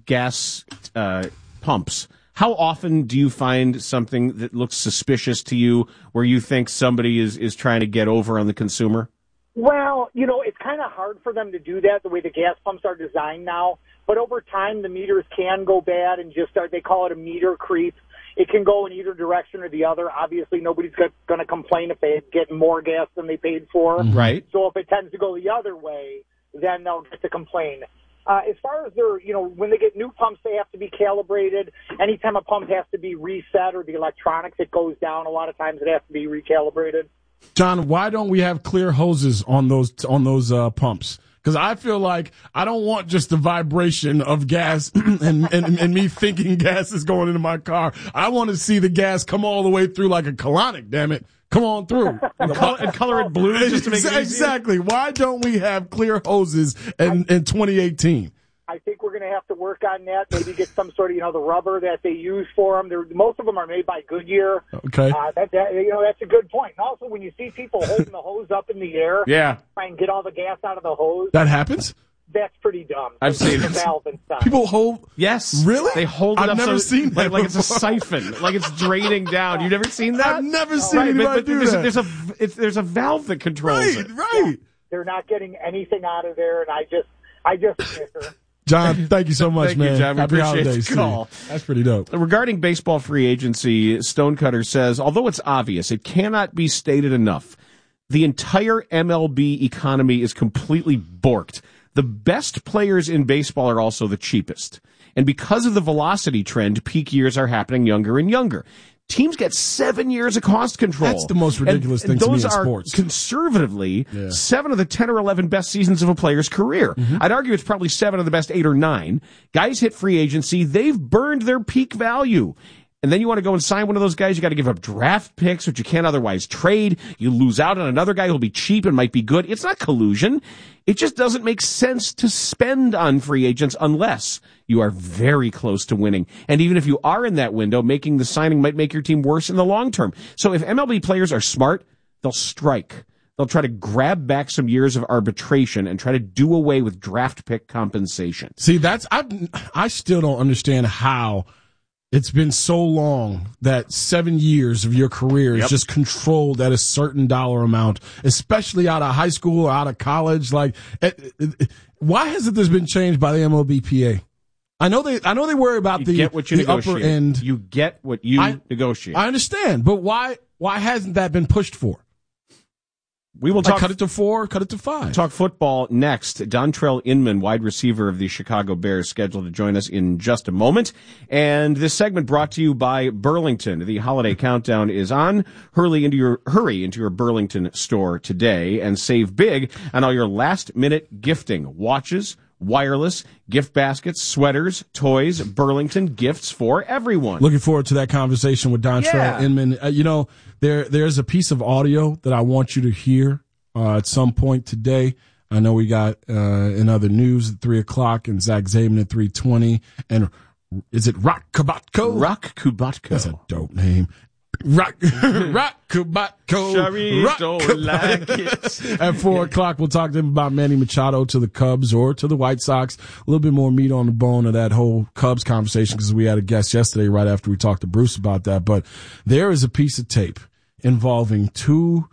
gas uh, pumps, how often do you find something that looks suspicious to you, where you think somebody is is trying to get over on the consumer? Well, you know, it's kind of hard for them to do that the way the gas pumps are designed now. But over time, the meters can go bad and just start, they call it a meter creep. It can go in either direction or the other. Obviously, nobody's going to complain if they get more gas than they paid for. Right. So if it tends to go the other way, then they'll get to complain. Uh, as far as their, you know, when they get new pumps, they have to be calibrated. Anytime a pump has to be reset or the electronics, it goes down. A lot of times it has to be recalibrated. John, why don't we have clear hoses on those on those uh, pumps? Because I feel like I don't want just the vibration of gas and, and and me thinking gas is going into my car. I want to see the gas come all the way through like a colonic, damn it. Come on through. and, color, and color it blue just to make it easier? Exactly. Why don't we have clear hoses in, in twenty eighteen? I think we're going to have to work on that. Maybe get some sort of, you know, the rubber that they use for them. They're, most of them are made by Goodyear. Okay. Uh, that, that, you know, that's a good point. And also, when you see people holding the hose up in the air, Yeah. try and get all the gas out of the hose. That happens? That's pretty dumb. I've seen the it. valve inside. People hold. Yes. Really? They hold it I've up never so, seen like, that like it's a before. siphon, like it's draining down. You've never seen that? I've never seen right, anybody but, but do there's, that. A, there's a it's, there's a valve that controls Right, it. right. They're not getting anything out of there, and I just, I just snicker. John, thank you so much, Thank man. you, John. We Happy appreciate holidays the to you. call. That's pretty dope. Regarding baseball free agency, Stonecutter says, although it's obvious, it cannot be stated enough. The entire M L B economy is completely borked. The best players in baseball are also the cheapest. And because of the velocity trend, peak years are happening younger and younger. Teams get seven years of cost control. That's the most ridiculous and, thing and to me those in are sports. Conservatively, Yeah. seven of the ten or eleven best seasons of a player's career. Mm-hmm. I'd argue it's probably seven of the best eight or nine. Guys hit free agency, they've burned their peak value. And then you want to go and sign one of those guys, you got to give up draft picks, which you can't otherwise trade. You lose out on another guy who'll be cheap and might be good. It's not collusion. It just doesn't make sense to spend on free agents unless you are very close to winning. And even if you are in that window, making the signing might make your team worse in the long term. So if M L B players are smart, they'll strike. They'll try to grab back some years of arbitration and try to do away with draft pick compensation. See, that's I. I still don't understand how it's been so long that seven years of your career is Yep. just controlled at a certain dollar amount, especially out of high school or out of college. Like, it, it, it, why hasn't this been changed by the M L B P A? I know they. I know they worry about You the, get what you the upper negotiate. end. You get what you I- negotiate. I understand, but why? Why hasn't that been pushed for? We will Like talk. cut it to four, cut it to five. Talk football next. Dontrell Inman, wide receiver of the Chicago Bears, scheduled to join us in just a moment. And this segment brought to you by Burlington. The holiday countdown is on. Hurry into your hurry into your Burlington store today and save big on all your last minute gifting. Watches, wireless, gift baskets, sweaters, toys, Burlington, gifts for everyone. Looking forward to that conversation with Dontrell Yeah. Inman. Uh, you know, there there's a piece of audio that I want you to hear uh, at some point today. I know we got uh, in other news at three o'clock and Zach Zabin at three twenty. And is it Rock Kubatko? Rock Kubatko. That's a dope name. Rock, Rock Kubatko. Shari Rock don't Kubatko. like it. At four o'clock, we'll talk to him about Manny Machado to the Cubs or to the White Sox. A little bit more meat on the bone of that whole Cubs conversation because we had a guest yesterday right after we talked to Bruce about that. But there is a piece of tape involving two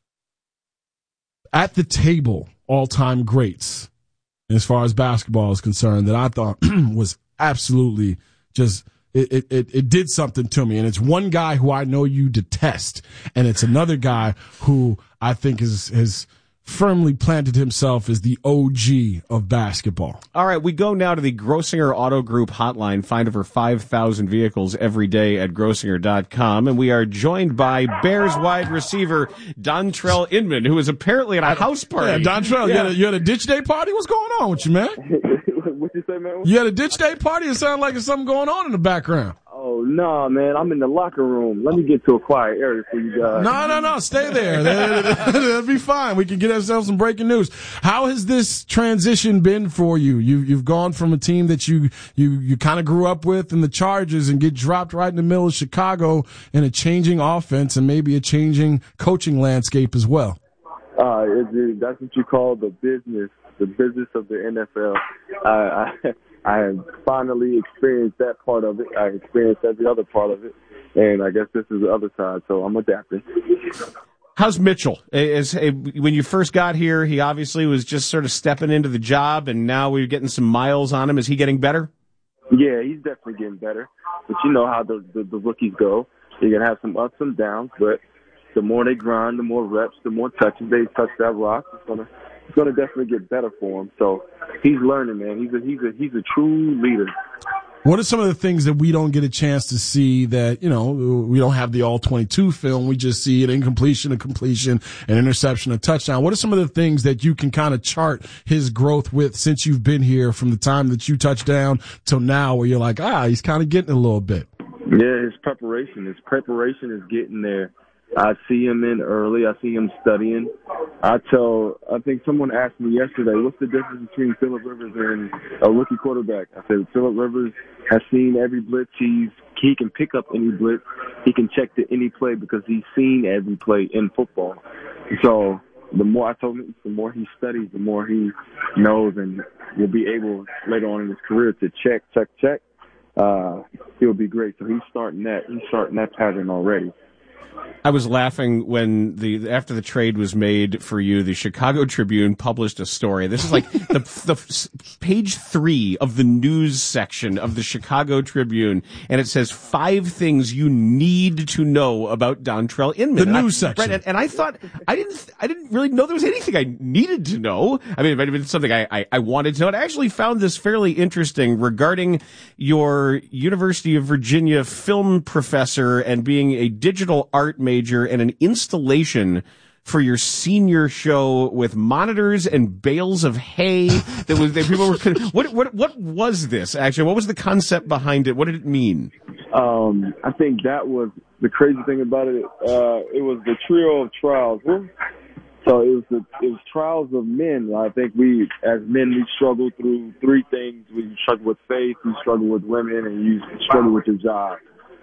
at the table all-time greats as far as basketball is concerned that I thought was absolutely just it, it, it, it did something to me. And it's one guy who I know you detest, and it's another guy who I think is has firmly planted himself as the O G of basketball. All right, we go now to the Grossinger Auto Group hotline. Find over five thousand vehicles every day at grossinger dot com. And we are joined by Bears wide receiver Dontrell Inman, who is apparently at a house party. Yeah, Dontrell, Yeah. you, had a, you had a ditch day party? What's going on with you, man? What you say, man? You had a ditch day party? It sounded like there's something going on in the background. Oh, no, man. I'm in the locker room. Let me get to a quiet area for you guys. No, no, no. Stay there. That, that'll be fine. We can get ourselves some breaking news. How has this transition been for you? you you've gone from a team that you, you, you kind of grew up with in the Chargers and get dropped right in the middle of Chicago in a changing offense and maybe a changing coaching landscape as well. Uh, it, it, that's what you call the business, the business of the N F L. I, I, I have finally experienced that part of it. I experienced every other part of it, and I guess this is the other side, so I'm adapting. How's Mitchell? Is, when you first got here, he obviously was just sort of stepping into the job, and now we're getting some miles on him. Is he getting better? Yeah, he's definitely getting better. But you know how the, the, the rookies go. You're going to have some ups and downs, but the more they grind, the more reps, the more touches they touch that rock, it's going to it's going to definitely get better for him. So he's learning, man. He's a, he's a, he's a true leader. What are some of the things that we don't get a chance to see that, you know, we don't have the all twenty-two film. We just see an incompletion, a completion, an interception, a touchdown. What are some of the things that you can kind of chart his growth with since you've been here from the time that you touched down till now where you're like, ah, he's kind of getting a little bit? Yeah, his preparation. His preparation is getting there. I see him in early. I see him studying. I tell, I think someone asked me yesterday, what's the difference between Phillip Rivers and a rookie quarterback? I said, Phillip Rivers has seen every blitz. He's, he can pick up any blitz. He can check to any play because he's seen every play in football. So the more I told him, the more he studies, the more he knows and will be able later on in his career to check, check, check. Uh, he'll be great. So he's starting that. He's starting that pattern already. I was laughing when the after the trade was made for you, the Chicago Tribune published a story. This is like the, the page three of the news section of the Chicago Tribune, and it says five things you need to know about Dontrell Inman. The and news I, section, right, and, and I thought I didn't I didn't really know there was anything I needed to know. I mean, it might have been something I, I, I wanted to know. And I actually found this fairly interesting regarding your University of Virginia film professor and being a digital art major and an installation for your senior show with monitors and bales of hay that was that people were what what what was this actually? What was the concept behind it? What did it mean? Um, I think that was the crazy thing about it. Uh, it was the trio of trials. So it was the it was trials of men. I think we, as men, we struggle through three things. We struggle with faith, we struggle with women, and you struggle with your job.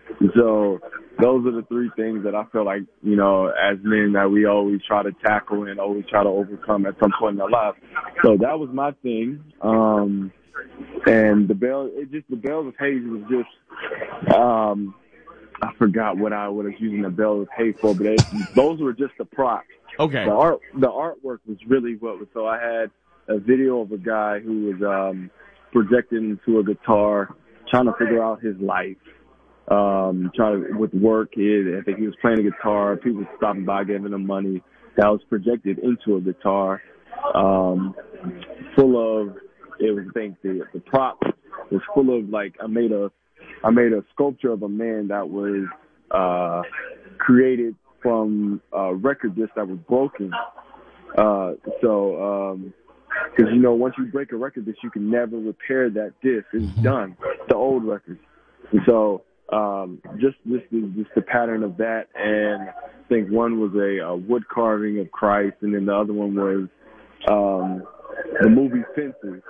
So those are the three things that I feel like, you know, as men that we always try to tackle and always try to overcome at some point in our life. So that was my thing. Um, and the bell, it just, the bells of hay was just, um, I forgot what I was using the bells of hay for, but it, those were just the props. Okay. The art, the artwork was really what was, so I had a video of a guy who was, um, projecting into a guitar, trying to figure out his life. Um, trying to, with work, he, I think he was playing a guitar, people stopping by, giving him money. that was projected into a guitar, um, full of, it was, I think, the, the prop was full of, like, I made a, I made a sculpture of a man that was, uh, created from a record disc that was broken. Uh, so, um, cause you know, once you break a record disc, you can never repair that disc. It's done. The old records. And so, um, just, just, just the pattern of that. And I think one was a, a wood carving of Christ, and then the other one was, um, the movie Fences.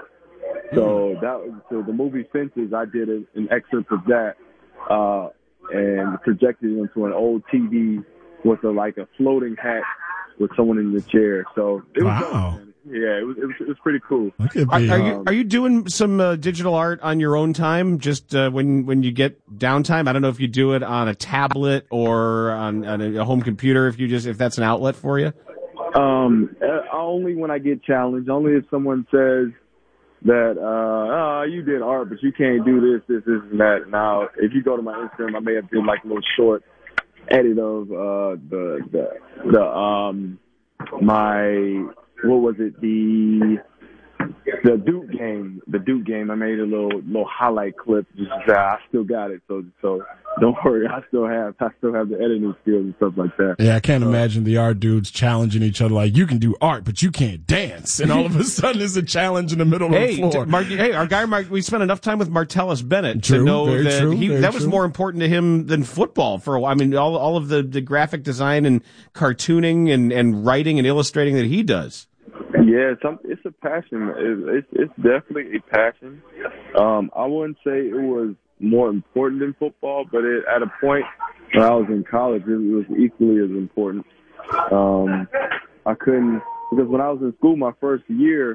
So that was, so the movie Fences, I did a, an excerpt of that, uh, and projected it into an old T V with a, like a floating hat with someone in the chair. So it was, wow. dope, yeah, it was, it was, it was pretty cool. Are, are you are you doing some uh, digital art on your own time? Just uh, when when you get downtime? I don't know if you do it on a tablet or on, on a home computer. If you just if that's an outlet for you. Um, uh, only when I get challenged. Only if someone says that, uh, oh, you did art, but you can't do this, this, this, and that. Now, if you go to my Instagram, I may have done like a little short edit of, uh, the, the, the, um, my, what was it, the, the Duke game, the Duke game, I made a little, little highlight clip, just to say I still got it, so, so don't worry, I still have, I still have the editing skills and stuff like that. Yeah, I can't imagine the art dudes challenging each other like, you can do art, but you can't dance. And all of a sudden there's a challenge in the middle Hey, of the floor. Mark, hey, our guy Mark, we spent enough time with Martellus Bennett True, to know very that true, he very that was true. more important to him than football for a while. I mean, all all of the, the graphic design and cartooning and, and writing and illustrating that he does. Yeah, it's, it's a passion. It's, it's definitely a passion. Um, I wouldn't say it was more important than football, but it, at a point when I was in college, it was equally as important. Um, I couldn't, because when I was in school my first year,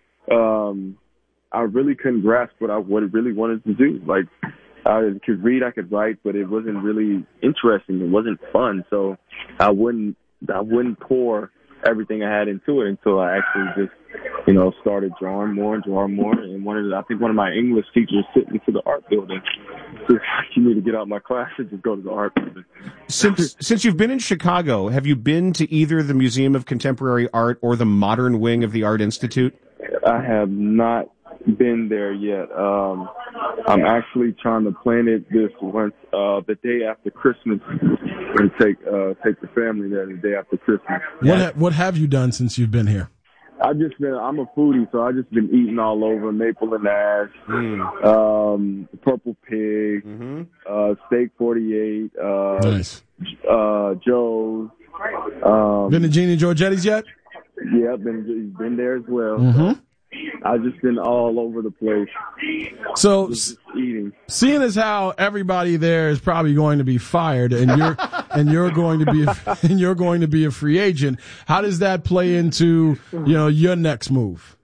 um, I really couldn't grasp what I what I really wanted to do. Like, I could read, I could write, but it wasn't really interesting. It wasn't fun, so I wouldn't I wouldn't pour everything I had into it until I actually just, you know, started drawing more and drawing more. And one of the, I think one of my English teachers sent me to the art building. So you need to get out of my class and just go to the art building. Since since you've been in Chicago, have you been to either the Museum of Contemporary Art or the Modern Wing of the Art Institute? I have not been there yet. Um, I'm actually trying to plan it this once, uh, the day after Christmas, and take uh, take the family there the day after Christmas. What ha- what have you done since you've been here? I've just been, I'm a foodie, so I've just been eating all over, Maple and Ash, mm. um, Purple Pig, mm-hmm. uh, Steak forty-eight, uh, nice. uh, Joe's. Um, been to Gene Giorgetti's yet? Yeah, been been there as well. Mm-hmm. So I've just been all over the place. So, just eating. Seeing as how everybody there is probably going to be fired, and you're and you're going to be a, and you're going to be a free agent, how does that play into, you know, your next move?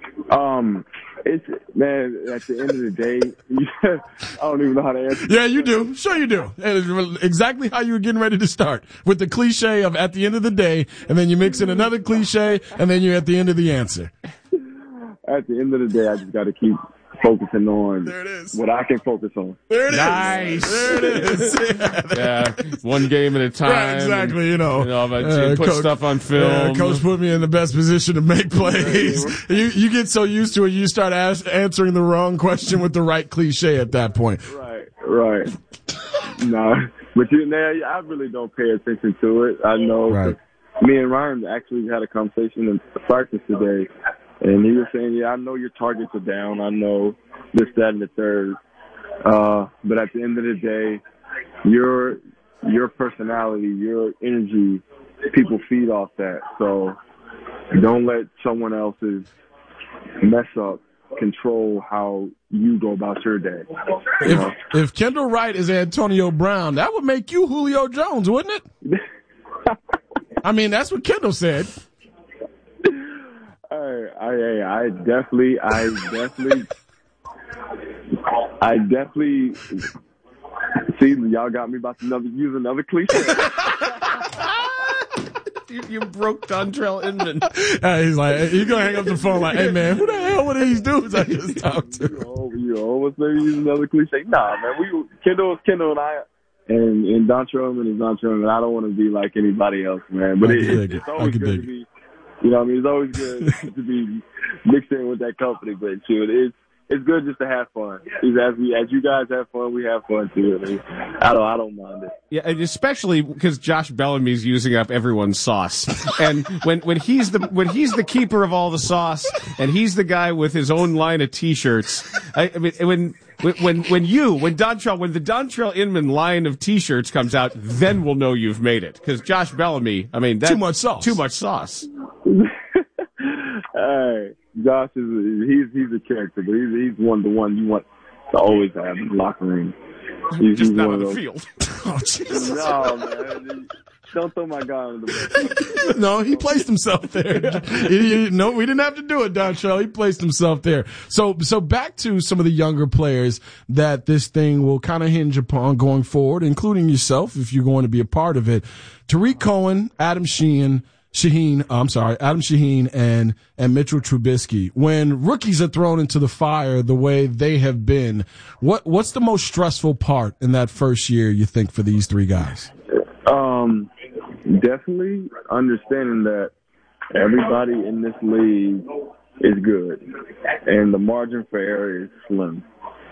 Um, it's man. At the end of the day, I don't even know how to answer. Yeah, you do. Sure, you do. And it's exactly how you were getting ready to start, with the cliche of "at the end of the day," and then you mix in another cliche, and then you're at the end of the answer. At the end of the day, I just got to keep focusing on there it is. what I can focus on. There it nice. is. There it is. Yeah, one game at a time. Right, exactly. And, you know, you know but uh, put coach, stuff on film. Uh, coach put me in the best position to make plays. you you get so used to it, you start ask, answering the wrong question with the right cliche at that point. Right, right. No, but you know, I really don't pay attention to it. I know. Right. Me and Ryan actually had a conversation in practice today. And he was saying, yeah, I know your targets are down. I know this, that, and the third. Uh, but at the end of the day, your, your personality, your energy, people feed off that. So don't let someone else's mess up control how you go about your day. You if, know? if Kendall Wright is Antonio Brown, that would make you Julio Jones, wouldn't it? I mean, that's what Kendall said. I, I, I definitely, I definitely, I definitely, see, y'all got me about to another, use another cliche. you, you broke Dontrell Inman. Uh, he's like, he's going to hang up the phone like, hey, man, who the hell were these dudes I just talked to? You almost maybe use another cliche. Nah, man, we, Kendall, Kendall and I, And and Dontrell Inman is Dontrell Inman. I don't want to be like anybody else, man. But I it, can it, dig it. it's I always can good dig to it. be, you know what I mean? It's always good to be mixed in with that company. But shoot, it's it's good just to have fun. It's as we as you guys have fun, we have fun too. I mean, I don't I don't mind it. Yeah, and especially because Josh Bellamy's using up everyone's sauce, and when when he's the when he's the keeper of all the sauce, and he's the guy with his own line of T-shirts. I, I mean, when. When when you when Dontrell when the Dontrell Inman line of T-shirts comes out, then we'll know you've made it. Because Josh Bellamy, I mean, that, Too much sauce. Too much sauce. Hey, Josh is he's he's a character, but he's he's one the one you want to always have in the locker room. He's, Just he's not one on of the those- field. Oh, Jesus. No, man. Don't throw my guy under the bus. No, he placed himself there. He- he- no, we didn't have to do it, Dontrell. He placed himself there. So, so back to some of the younger players that this thing will kind of hinge upon going forward, including yourself, if you're going to be a part of it. Tariq Cohen, Adam Sheehan, Shaheen, I'm sorry, Adam Shaheen and, and Mitchell Trubisky. When rookies are thrown into the fire the way they have been, what, what's the most stressful part in that first year, you think, for these three guys? Um, definitely understanding that everybody in this league is good, and the margin for error is slim.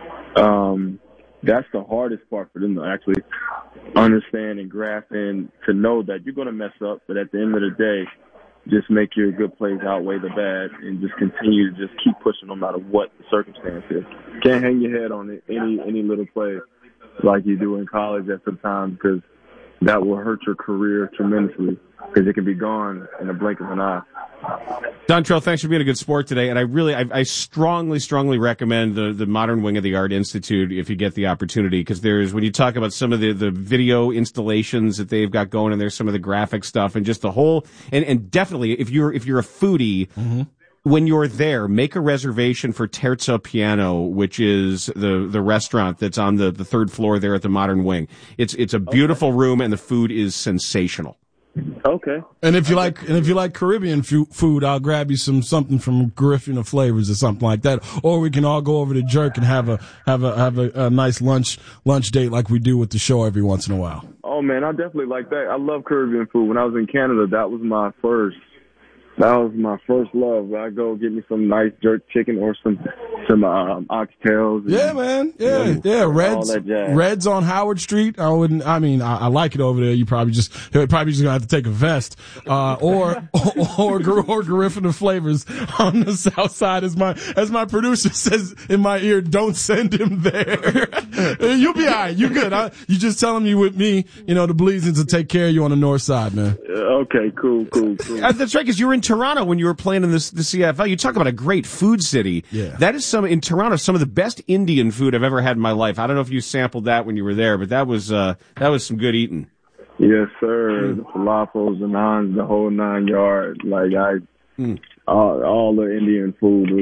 Um, that's the hardest part for them to actually understand and grasp, and to know that you're going to mess up, but at the end of the day, just make your good plays outweigh the bad, and just continue to just keep pushing no matter what the circumstance is. Can't hang your head on it, any any little play like you do in college at some time, because that will hurt your career tremendously, because it can be gone in a blink of an eye. Dontrell, thanks for being a good sport today, and I really, I, I strongly, strongly recommend the, the Modern Wing of the Art Institute if you get the opportunity, because there's, when you talk about some of the, the video installations that they've got going, and there's some of the graphic stuff, and just the whole, and, and definitely, if you're, if you're a foodie, mm-hmm. when you're there, make a reservation for Terzo Piano, which is the, the restaurant that's on the, the third floor there at the Modern Wing. It's, it's a beautiful okay. room, and the food is sensational. Okay. And if you like, and if you like Caribbean fu- food, I'll grab you some something from Griffin of Flavors or something like that. Or we can all go over to Jerk and have a have a have a, a nice lunch lunch date like we do with the show every once in a while. Oh man, I definitely like that. I love Caribbean food. When I was in Canada, that was my first. That was my first love. I go get me some nice jerk chicken or some some um, oxtails. And, yeah, man. Yeah, you know, yeah. Reds, all that jazz. Reds on Howard Street. I wouldn't. I mean, I, I like it over there. You probably just you're probably just gonna have to take a vest, uh, or or or, or Griffin of Flavors on the south side. As my as my producer says in my ear, don't send him there. You'll be all right. You good? I, you just tell him you with me. You know the Bleasons will take care of you on the north side, man. Okay, cool, cool, cool. Uh, that's right, because you were in Toronto when you were playing in this, the C F L. You talk about a great food city. Yeah. That is some, in Toronto, some of the best Indian food I've ever had in my life. I don't know if you sampled that when you were there, but that was, uh, that was some good eating. Yes, sir. The falafels, the naans, the whole nine yards. Like, I, mm. all, all the Indian food,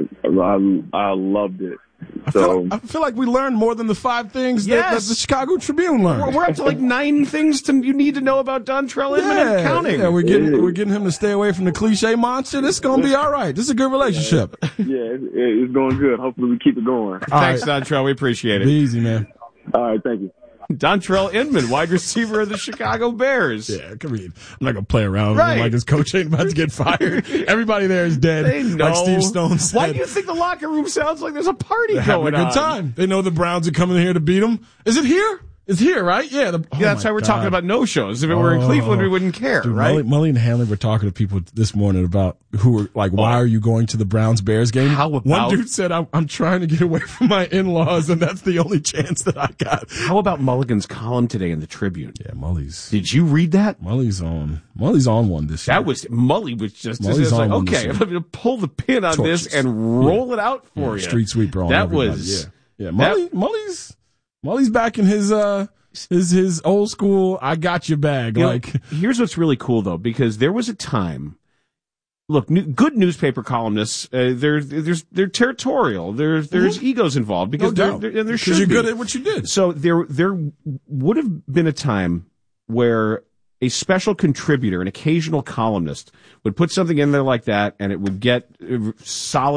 was, I, I loved it. I So feel, I feel like we learned more than the five things Yes. that, that the Chicago Tribune learned. We're, we're up to like nine things to, you need to know about Dontrell Inman yeah, and counting. yeah, we're getting we're getting him to stay away from the cliche monster. This is gonna be all right. This is a good relationship. yeah, it, it's going good. Hopefully, we keep it going. Thanks, Dontrell. We appreciate it. Be easy, man. All right, thank you. Dontrell Inman, wide receiver of the Chicago Bears. Yeah, come here. I'm not gonna play around with Right. him like his coach ain't about to get fired. Everybody there is dead. They know. Like Steve Stone said. Why do you think the locker room sounds like there's a party They're going having a good on? time. They know the Browns are coming here to beat them. Is it here? It's here, right? Yeah. The, oh Yeah, that's my why we're God. talking about no-shows. If it were in Cleveland, we wouldn't care, Dude, right? Mully, Mully and Hanley were talking to people this morning about who were like, why Oh. are you going to the Browns-Bears game? How about- One dude said, I'm, I'm trying to get away from my in-laws, and that's the only chance that I got. How about Mulligan's column today in the Tribune? Yeah, Mully's. Did you read that? Mully's on. Mully's on one this year. That was, Mully was just, Mully's just like, on one this okay, year. I'm going to pull the pin on Torches. this and roll Yeah. it out for Yeah, you. Street sweeper on That everybody. was, yeah. Yeah, Mully, Mully's, Mully's back in his, uh, his, his old school, I got your bag. You know, like, here's what's really cool though, because there was a time. Look, new, good newspaper columnists, uh, they're there's they're territorial. There's there's Mhm. egos involved because No they're, doubt. they're, and there Because should you're be. good at what you did. So there there would have been a time where a special contributor, an occasional columnist, would put something in there like that, and it would get uh, solid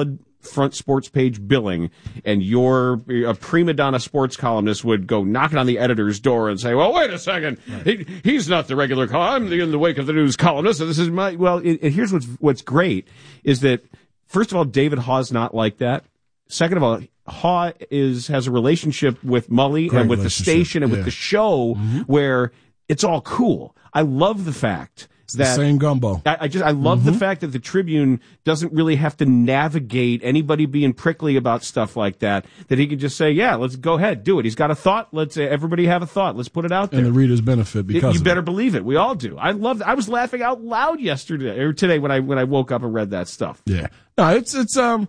front sports page billing, and your a prima donna sports columnist would go knocking on the editor's door and say, well, wait a second, he, he's not the regular column. I'm the, in the wake of the news columnist, and this is my, well, it, it, here's what's, what's great is that, first of all, David Haw's not like that. Second of all, Haw is, has a relationship with Mully Great and with the station and yeah. with the show mm-hmm. where it's all cool. I love the fact it's that the same gumbo. I, I just I love mm-hmm. the fact that the Tribune doesn't really have to navigate anybody being prickly about stuff like that. That he can just say, "Yeah, let's go ahead, do it." He's got a thought. Let's uh, everybody have a thought. Let's put it out there. And the readers benefit because you of better it. believe it. We all do. I love. I was laughing out loud yesterday or today when I when I woke up and read that stuff. Yeah, no, it's it's um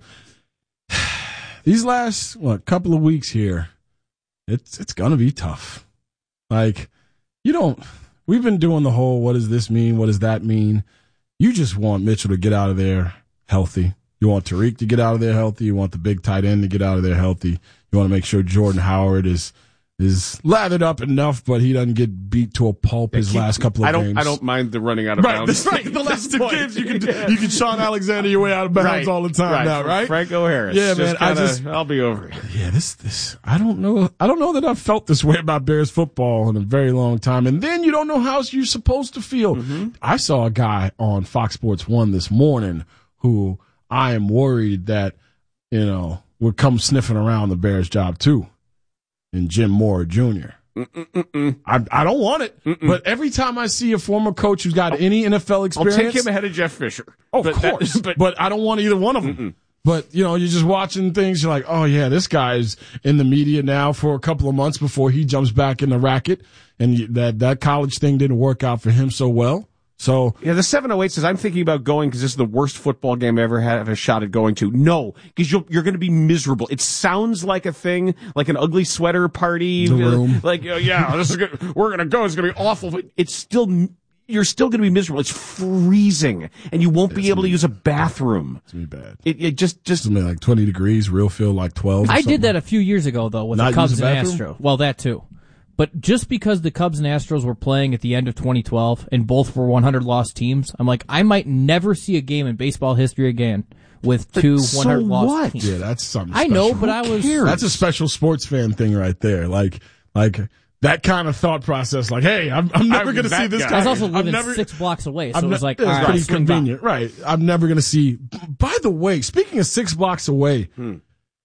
these last what couple of weeks here, it's it's gonna be tough. Like you don't. We've been doing the whole, what does this mean? What does that mean? You just want Mitchell to get out of there healthy. You want Tariq to get out of there healthy. You want the big tight end to get out of there healthy. You want to make sure Jordan Howard is is lathered up enough, but he doesn't get beat to a pulp his keep, last couple of I don't, games. I don't mind the running out of right, bounds. Right, the last two games you can yeah. you can Sean Alexander your way out of bounds right, all the time right. now, right? Franco Harris. Yeah, just man. kinda, I just I'll be over it. Yeah, this this I don't know. I don't know that I've felt this way about Bears football in a very long time. And then you don't know how you're supposed to feel. Mm-hmm. I saw a guy on Fox Sports One this morning who I am worried that you know would come sniffing around the Bears job too, and Jim Moore Junior Mm-mm-mm. I, I don't want it, Mm-mm. but every time I see a former coach who's got any N F L experience, I'll take him ahead of Jeff Fisher. Oh, of but course, that, but, but I don't want either one of them. Mm-mm. But you know, you're just watching things. You're like, oh yeah, this guy's in the media now for a couple of months before he jumps back in the racket, and that that college thing didn't work out for him so well. So yeah, the seven oh eight says I'm thinking about going because this is the worst football game I ever had have a shot at going to. No, because you're you're going to be miserable. It sounds like a thing, like an ugly sweater party. The room. Like uh, yeah, this is good. We're going to go. It's going to be awful. But it's still you're still going to be miserable. It's freezing, and you won't it's be able me, to use a bathroom. It's gonna be bad. It, it just just it's like twenty degrees. Real feel like twelve. I did that a few years ago though with Not the Cubs and bathroom? Astros. Well, that too. But just because the Cubs and Astros were playing at the end of twenty twelve and both were one hundred loss teams, I'm like, I might never see a game in baseball history again with two so one hundred loss what? teams. Yeah, that's something I special. know, but Who I was... cares? That's a special sports fan thing right there. Like, like that kind of thought process. Like, hey, I'm, I'm never going to see this guy. guy. I was also living never, six blocks away, so I'm it was ne- like, it was all right, pretty swing convenient. by. Right. I'm never going to see... By the way, speaking of six blocks away... Hmm.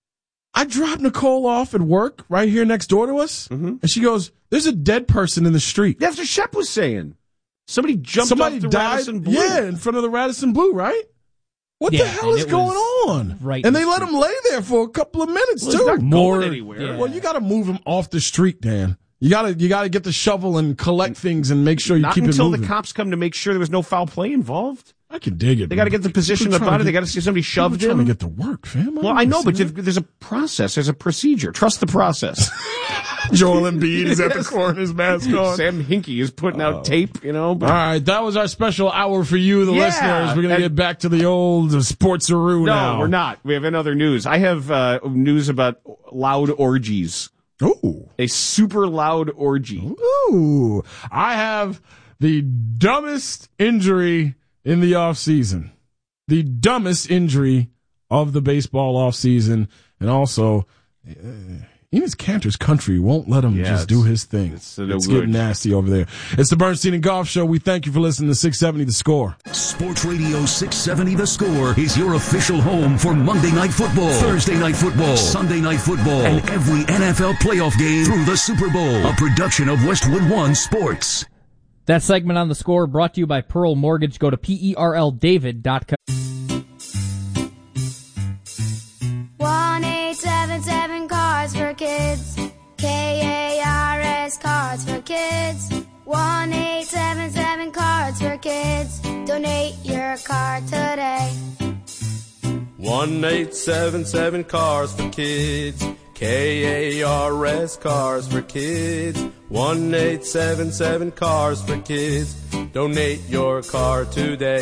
I dropped Nicole off at work right here next door to us, mm-hmm. and she goes, "There's a dead person in the street." That's what Shep was saying. Somebody jumped Somebody off the died, Radisson Blue. Yeah, in front of the Radisson Blue, right? What yeah, the hell is going on? Right, and they let him lay there for a couple of minutes well, too. He's not More, going anywhere. Yeah. Well, you got to move him off the street, Dan. You got to you got to get the shovel and collect things and make sure you Not keep it moving. until the cops come to make sure there was no foul play involved. I can dig it. They got to get the position of the body. They got to see somebody shoved trying in. to get to work, fam. I well, I know, but that. there's a process. There's a procedure. Trust the process. Joel Embiid is at the corner, his mask on. Sam Hinkie is putting out Oh. tape, you know. But All right, that was our special hour for you, the Yeah, listeners. We're going to and- get back to the old sports-aroo no, now. we're not. We have another news. I have uh, news about loud orgies. Ooh. A super loud orgy. Ooh. I have the dumbest injury in the offseason. The dumbest injury of the baseball offseason. And also, uh, Enos Cantor's country won't let him Yeah, just do his thing. It's, It's, uh, no getting good. nasty over there. It's the Bernstein and Golf Show. We thank you for listening to six seventy The Score. Sports Radio six seventy The Score is your official home for Monday Night Football, Thursday Night Football, Sunday Night Football, and every N F L playoff game through the Super Bowl. A production of Westwood One Sports. That segment on The Score brought to you by Pearl Mortgage. Go to P E R L David dot com. one eight seven seven Cars for Kids. K A R S Cards for Kids. one eight seven seven Cards for Kids. Donate your card today. one eight seven seven Cars for Kids. K A R S Cars for Kids. one eight seven seven Cars for Kids. Donate your car today.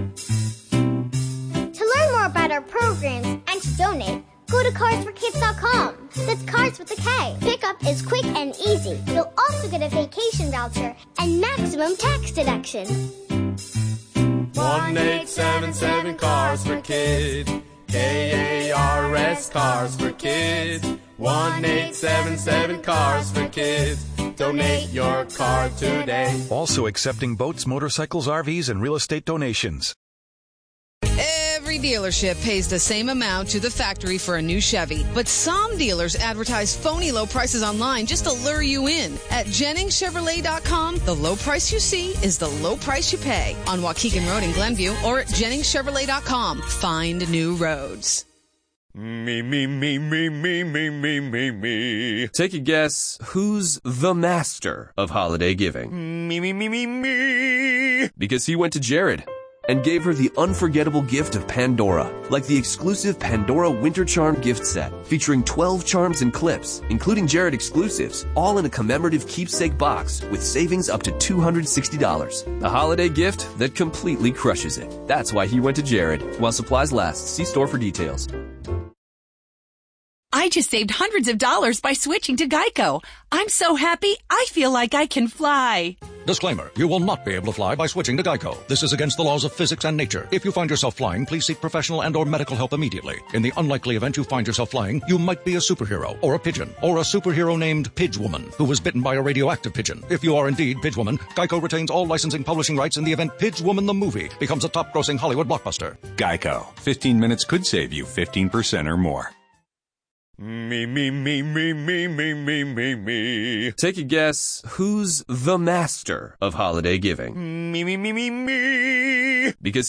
To learn more about our programs and to donate, go to cars for kids dot com. That's Cards with a K. Pickup is quick and easy. You'll also get a vacation voucher and maximum tax deduction. one eight seven seven Cars for Kids. K A R S Cars for Kids. one eight seven seven Cars for Kids. Donate your car today. Also accepting boats, motorcycles, R Vs, and real estate donations. Every dealership pays the same amount to the factory for a new Chevy, but some dealers advertise phony low prices online just to lure you in. At Jennings Chevrolet dot com, the low price you see is the low price you pay. On Waukegan Road in Glenview or at Jennings Chevrolet dot com. Find new roads. Me, me, me, me, me, me, me, me, me. Take a guess, who's the master of holiday giving? Me, me, me, me, me. Because he went to Jared and gave her the unforgettable gift of Pandora, like the exclusive Pandora Winter Charm gift set, featuring twelve charms and clips, including Jared exclusives, all in a commemorative keepsake box with savings up to two hundred sixty dollars. A holiday gift that completely crushes it. That's why he went to Jared. While supplies last, see store for details. I just saved hundreds of dollars by switching to Geico. I'm so happy, I feel like I can fly. Disclaimer, you will not be able to fly by switching to Geico. This is against the laws of physics and nature. If you find yourself flying, please seek professional and or medical help immediately. In the unlikely event you find yourself flying, you might be a superhero, or a pigeon, or a superhero named Pidgewoman, who was bitten by a radioactive pigeon. If you are indeed Pidgewoman, Geico retains all licensing publishing rights in the event Pidgewoman the movie becomes a top-grossing Hollywood blockbuster. Geico. fifteen minutes could save you fifteen percent or more. Me, me, me, me, me, me, me, me, me. Take a guess, who's the master of holiday giving? Me, me, me, me, me. Because